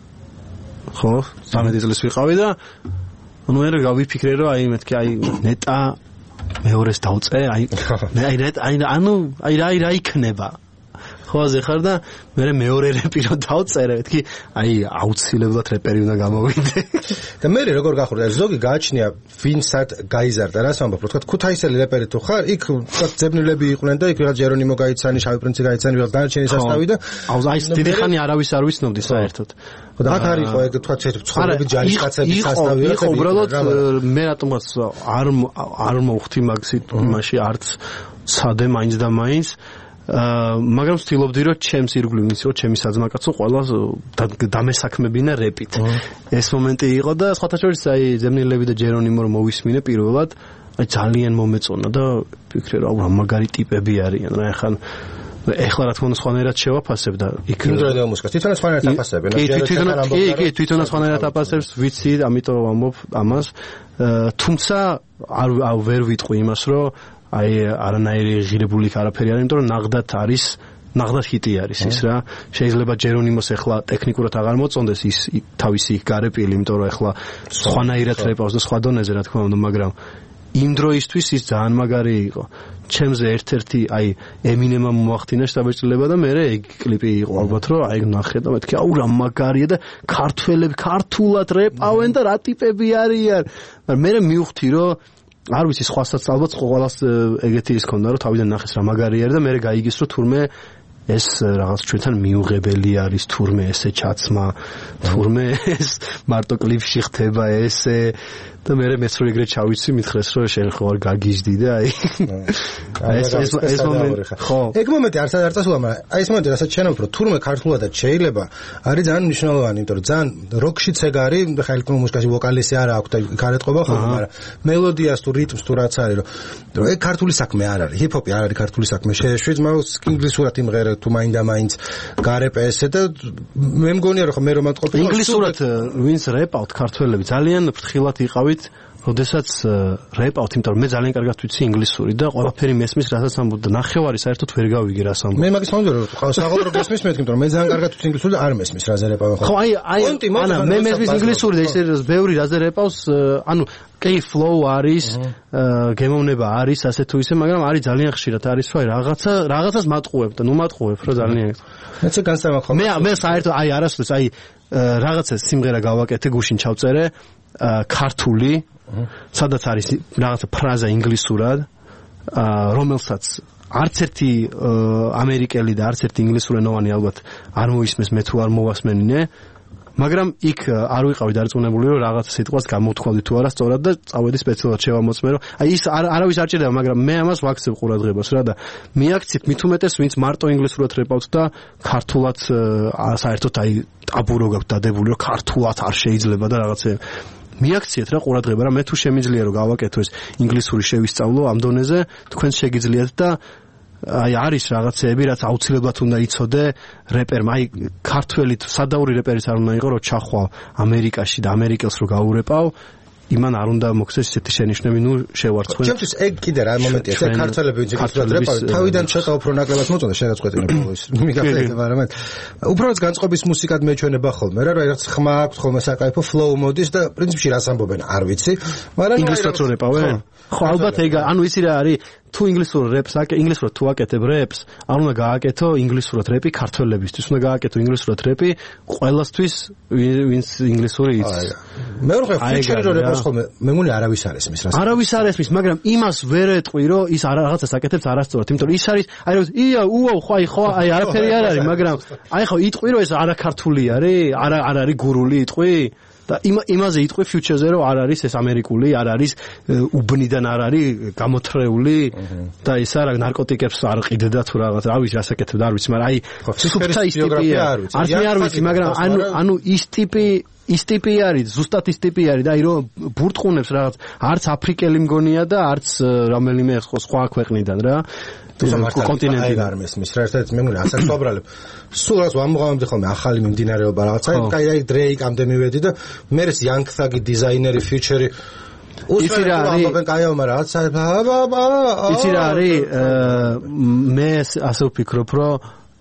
ხო ცამეტი წლის ვიყავი და ნუ ერე გავიფიქრე რომ აი მეთქი აი ნეტა მეორეს დავწე აი მე აი ნეტა აი ანუ აი რა რა იქნება ხო აზე ხარ და მე მეორე რეპი რო დავწერე მეთქი აი აუცილებლად რეპერი უნდა გამოვიდე და მე როგორ გახურდა ზოგი გააჩნია ვინსად გაიზარდა რას ამბობ რო თქვა ქუთაისელი რეპერი თუ ხარ იქ თქვა ძებნილები იყვნენ და იქ რაღაც ჯერონიმო გაიცანი შავი პრინცი გაიცანი რაღაც დანარჩენი სასტავი და აუ აი დიდი ხანი არავის არ ვიცნობდი საერთოდ ხო და აქ არის ხო ეგ თქვა ცხოვრები ჯარისკაცების სასტავი იყო უბრალოდ მე რატომაც არ არ მოვხდი მაგ იმაში არც სადე მაინც და მაინც მაგრამ ვცდილობდი რომ ჩემს ირგვლივ იცი რომ ჩემი საძმაკაცო ყველა დამესაქმებინა რეპით ეს მომენტი იყო და სხვათა შორის აი ზემნილები და ჯერონიმო რომ მოვისმინე პირველად აი ძალიან მომეწონა და ვფიქრე რომ რა მაგარი ტიპები არიან რა ეხლა ეხლა რა თქმა უნდა სხვანაირად შევაფასებ და იქ იმდროინდელ მუსიკას თვითონ სხვანაირად აფასებენ კი კი თვითონ სხვანაირად აფასებს ვიცი ამიტომ ვამბობ ამას თუმცა არ ვერ ვიტყვი იმას რომ აი არანაირი ღირებული არაფერი არის, იმიტომ რომ ნაღდათ არის, ნაღდათ ჰიტი არის ის რა. შეიძლება ჯერონიმოს ახლა ტექნიკურად აღარ მოწონდეს ის თავისი გარეპილი, იმიტომ რომ ახლა სხვანაირად რეპავს და სხვა დონეზე რა თქმა უნდა, მაგრამ იმ დროისთვის ის ძალიან მაგარი იყო. ჩემზე ერთ-ერთი აი ემინემმა მოახდინა შტაბეჭდილება და მე ეგ კლიპი იყო ალბათ რომ აი ნახე და მეთქი აუ რა მაგარია და ქართველები ქართულად რეპავენ და რა ტიპები არიან. მაგრამ მე მივხვდი რომ არ ვიცი სხვასაც ალბათ ყველას ეგეთი ის ქონდა რომ თავიდან ნახეს რა მაგარი არის და მე გაიგეს რომ თურმე ეს რაღაც ჩვენთან მიუღებელი არის თურმე ესე ჩაცმა თურმე ეს მარტო კლიპში ხდება ესე და მე მეც რო ეგრე ჩავიცი მითხრეს რომ შენ ხო არ გაგიჟდი და აი ეს ეს ეს მომენტი ხო ეგ მომენტი არც არ წასულა მაგრამ აი ეს მომენტი რასაც შენ უფრო თურმე ქართულადაც შეიძლება არის ძალიან მნიშვნელოვანი იმიტომ რომ ძალიან როკშიც ეგ არის ხა ელექტრონულ მუსიკაში ვოკალისი არა აქვს და გარეთყობა ხოლმე მაგრამ მელოდიას თუ რიტმს თუ რაც არის რომ ეგ ქართული საქმე არ არის ჰიპ-ჰოპი არ არის ქართული საქმე შეეშვით მაგრამ ინგლისურად იმღერე თუ მაინდა მაინც გარეპე ესე და მე მგონია რომ მე რომ მატყობ ინგლისურად ვინც რეპავთ ქართველები ძალიან ფრთხილად იყავით როდესაც რეპავთ იმიტომ რომ მე ძალიან კარგად ვიცი ინგლისური და ყველაფერი მესმის რასაც ამბობდა ნახევარი საერთოდ ვერ გავიგე რას ამბობდა მე მაგის მომდერო რომ საღოლრო გესმის მე თქო რომ მე ძალიან კარგად ვიცი ინგლისური და არ მესმის რაზე რეპავენ ხო აი აი ანა მე მესმის ინგლისური და ისე ბევრი რაზე რეპავს ანუ კი flow არის გემოვნება არის ასე თუ ისე მაგრამ არის ძალიან ხშირად არის რომ რაღაცა რაღაცას მატყუებ და ნუ მატყუებ რომ ძალიან მეც განსამახო მე მე საერთოდ აი არასდროს აი რაღაცა სიმღერა გავაკეთე გუშინ ჩავწერე ქართული სადაც არის რაღაცა ფრაზა ინგლისურად რომელსაც არც ერთი ამერიკელი და არც ერთი ინგლისურენოვანი ალბათ არ მოისმეს მე თუ არ მოვასმენინე მაგრამ იქ არ ვიყავი დარწმუნებული რომ რაღაცა სიტყვას გამოვთქვამდი თუ არა სწორად და წავედი სპეციალურად შევამოწმე რომ აი ის არავის არ ჭირდება მაგრამ მე ამას ვაქცევ ყურადღებას რა და მიაქცევ მით უმეტეს ვინც მარტო ინგლისურად რეპავთ და ქართულად საერთოდ აი ტაბურო გაქვთ დადებული რომ ქართულად არ შეიძლება და რაღაცა მიაქციეთ რა ყურადღება რა მე თუ შემიძლია რომ გავაკეთო ეს ინგლისური შევისწავლო ამ დონეზე თქვენ შეგიძლიათ და აი არის რაღაცეები რაც აუცილებლად უნდა იცოდე რეპერმა აი ქართველი სადაური რეპერიც არ უნდა იყო რომ ჩახვალ ამერიკაში და ამერიკელს რო გაურეპავ იმან არ უნდა მოხდეს ესეთი შენიშვნები ნუ შევარცხვენ ჩემთვის ეგ კიდე რა მომენტია ეს ქართველები ვინც იქნებათ რეპავი თავიდან ცოტა უფრო ნაკლებად მოწონდა შენაც ყვეტინებო ის მიგახსენებთ მაგრამ უბრალოდ განწყობის მუსიკად მეჩვენება ხოლმე რა რაც ხმა აქვს ხოლმე საკაიფო flow მოდის და პრინციპში რას ამბობენ არ ვიცი მაგრამ ინგლისურად რო რეპავენ ხო ალბათ ეგ ანუ იცი რა არის თუ ინგლისურ რეპს აკე ინგლისურად თუ აკეთებ რეპს არ უნდა გააკეთო ინგლისურად რეპი ქართველებისთვის უნდა გააკეთო ინგლისურად რეპი ყველასთვის ვინც ინგლისური იცის მეორე ფიჩერი რო რეპს ხოლმე მე მგონი არავის არ ესმის რა არავის არ ესმის მაგრამ იმას ვერ ეტყვი რომ ის რაღაცას აკეთებს არასწორად იმიტომ რომ ის არის აი რომ ია უაუ ხო აი ხო აი არაფერი არ არის მაგრამ აი ხო იტყვი რომ ეს არაქართული არის არა არ არის გურული იტყვი და იმაზე იტყვი ფიუჩერზე რომ არ არის ეს ამერიკული არ არის უბნიდან არ არის გამოთრეული და ეს არა ნარკოტიკებს არ ყიდდა თუ რაღაც არ ვიცი რას აკეთებდა არ ვიცი მაგრამ აი სუფთა ის ტიპია არ არ ვიცი მაგრამ ანუ ანუ ის ტიპი ის ტიპი არის ზუსტად ის ტიპი არის და აი რომ ბურტყუნებს რაღაც არც აფრიკელი მგონია და არც რომელიმე სხვა ქვეყნიდან რა კონტინენტიდან არ მესმის რა ერთად მე მგონი ასაკ ვაბრალებ სულ რაც ვამოღამდი ხოლმე ახალი მიმდინარეობა რაღაცა აი აი დრეიკამდე მივედი და მე ეს Young Thug დიზაინერი ფიჩერი იცი რა არის კაიო მაგრამ რაც იცი რა არის მე ასე ვფიქრობ რომ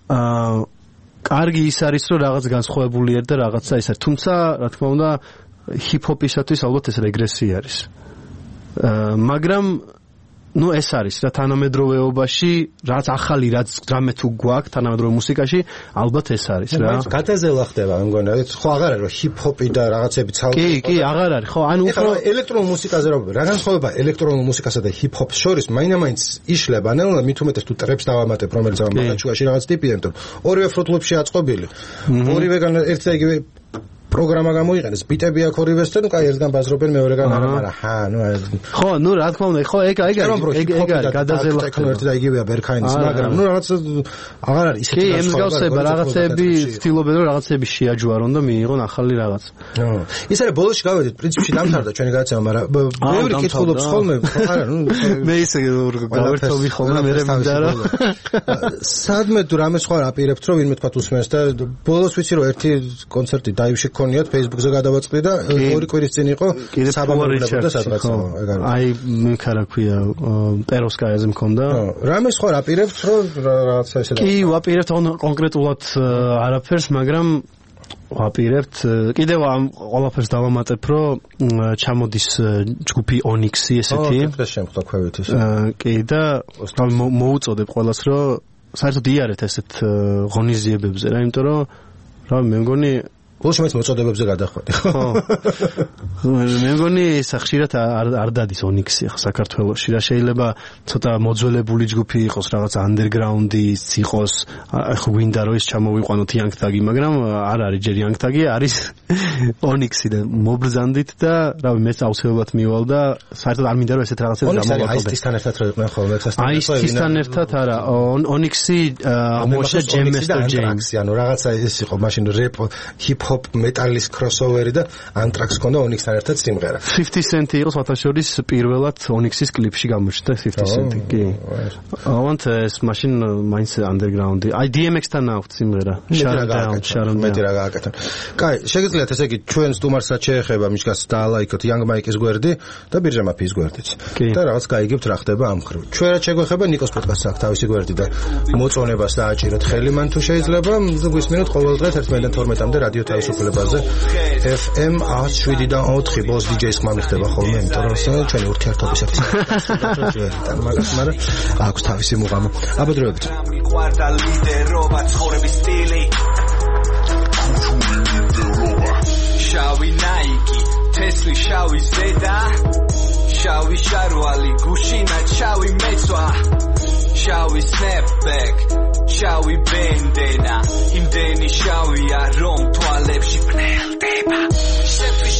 კარგი ის არის რომ რაღაც განსხვავებულიერ და რაღაცა ის არის თუმცა რა თქმა უნდა ჰიპ-ჰოპისათვის ალბათ ეს რეგრესია არის მაგრამ ну ეს არის რა თანამედროვეობაში რაც ახალი რაც დრამე თუ გვაქვს თანამედროვე მუსიკაში ალბათ ეს არის რა გადაზელა ხდება მე მგონი ხო აღარ არის რომ ჰიპ-ჰოპი და რაღაცები ცალკე კი კი აღარ არის ხო ანუ უფრო ელექტრონულ მუსიკაზე რა რა განსხვავება ელექტრონულ მუსიკასა და ჰიპ-ჰოპს შორის მაინდა-მაინც იშლება ნელა მით უმეტეს თუ ტრეპს დავამატებ რომელიც ამ მაგაჩუაში რაღაც ტიპია იმიტომ ორივე ფრუთლებში აწყობილი ორივეგან ერთ და იგივე პროგრამა გამოიყენეს ბიტები აქ ორივესთან კაი ერთგან ბაზრობენ მეორეგან არა მაგრამ ჰა ნუ ხო ნუ რა თქმა უნდა ხო ეგ ეგ ეგ ეგ არის გადაზელა ტექნო ერთი და იგივეა ბერქაინის მაგრამ ნუ რაღაც აღარ არის ისეთი კი ემსგავსება რაღაცები ცდილობენ რომ რაღაცები შეაჯვარონ და მიიღონ ახალი რაღაც ის არის ბოლოში გავედით პრინციპში დამთავრდა ჩვენი გადაცემა მაგრამ ბევრი კითხულობს ხოლმე არა ნუ მე ისე გავერთობი ხოლმე მე მინდა რა სადმე თუ რამე სხვა აპირებთ რომ ვინმე თქვა უსმენს და ბოლოს ვიცი რომ ერთი კონცერტი დაივში ქონიათ Facebook-ზე გადავაწყდი და ორი კვირის წინ იყო საბამბულება და სადღაც ეგ არის. აი მე ხარა ქვია პეროვსკაიაზე მქონდა. რამე სხვა რაპირებთ რომ რაღაცა ესე და კი ვაპირებთ კონკრეტულად არაფერს მაგრამ ვაპირებთ კიდევ ამ ყველაფერს დავამატებ რომ ჩამოდის ჯგუფი Onyx-ი ესეთი. ო, ეს შემხდა ქვევით ის. კი და მოუწოდებ ყველას რომ საერთოდ იარეთ ესეთ ღონისძიებებზე რა იმიტომ რომ რა მე მგონი ბოლოს მეც მოწოდებებზე გადახვედი ხო მე მგონი სახშირად არ დადის ონიქსი ხო საქართველოში რა შეიძლება ცოტა მოძველებული ჯგუფი იყოს რაღაც ანდერგრაუნდი იყოს ხო გვინდა რომ ის ჩამოვიყვანოთ იანგთაგი მაგრამ არ არის ჯერ იანგთაგი არის ონიქსი და მობრძანდით და რავი მეც აუცილებლად მივალ და საერთოდ არ მინდა რომ ესეთ რაღაცებს გამოვაკლდე აისთან ერთად რო იყვნენ ხოლმე აისთან ერთად არა ონიქსი ამოშა ჯემესტერ ჯეიმს ანუ რაღაცა ეს იყო მაშინ რეპ ჰიპ-ჰოპ მეტალის crossover-ი და Anthrax ქონდა ონიქსთან ერთად სიმღერა fifty cent იყო სათაშორის პირველად ონიქსის კლიპში გამოჩნდა fifty cent კი ავანთ ეს მაშინ მაინც underground-ი აი დი ემ ექს-თან აქვს სიმღერა მეტი რა გააკეთონ კაი შეგიძლიათ ესე იგი ჩვენ სტუმარსაც შეეხება მისგას დაალაიქოთ Young Mike-ის გვერდი და ბირჟა მაფიის გვერდიც და რაღაც გაიგებთ რა ხდება ამ ხრივ ჩვენ რაც შეგვეხება ნიკოს პოდკასტს აქვს თავისი გვერდი და მოწონებას დააჭიროთ ხელი მან თუ შეიძლება გვისმინოთ ყოველ დღე ერთმანეთთან თორმეტამდე რადიო თავისუფლებაზე F M one oh seven და ოთხი ბოს დი-ჯეის ხმა მიხდება ხოლმე იმიტომ რომ ჩვენი ურთიერთობის ერთი და მაგას მაგრამ აქვს თავისი მუღამი აბადროებით მიყვარდა ლიდერობა ცხოვრების სტილი შავი ნაიკი თესლი შავი ზედა შავი შარვალი გუშინა შავი მეცვა შავი snapback შავი ბენდენა იმდენი შავია რომ თვალებში პნელდება შეფი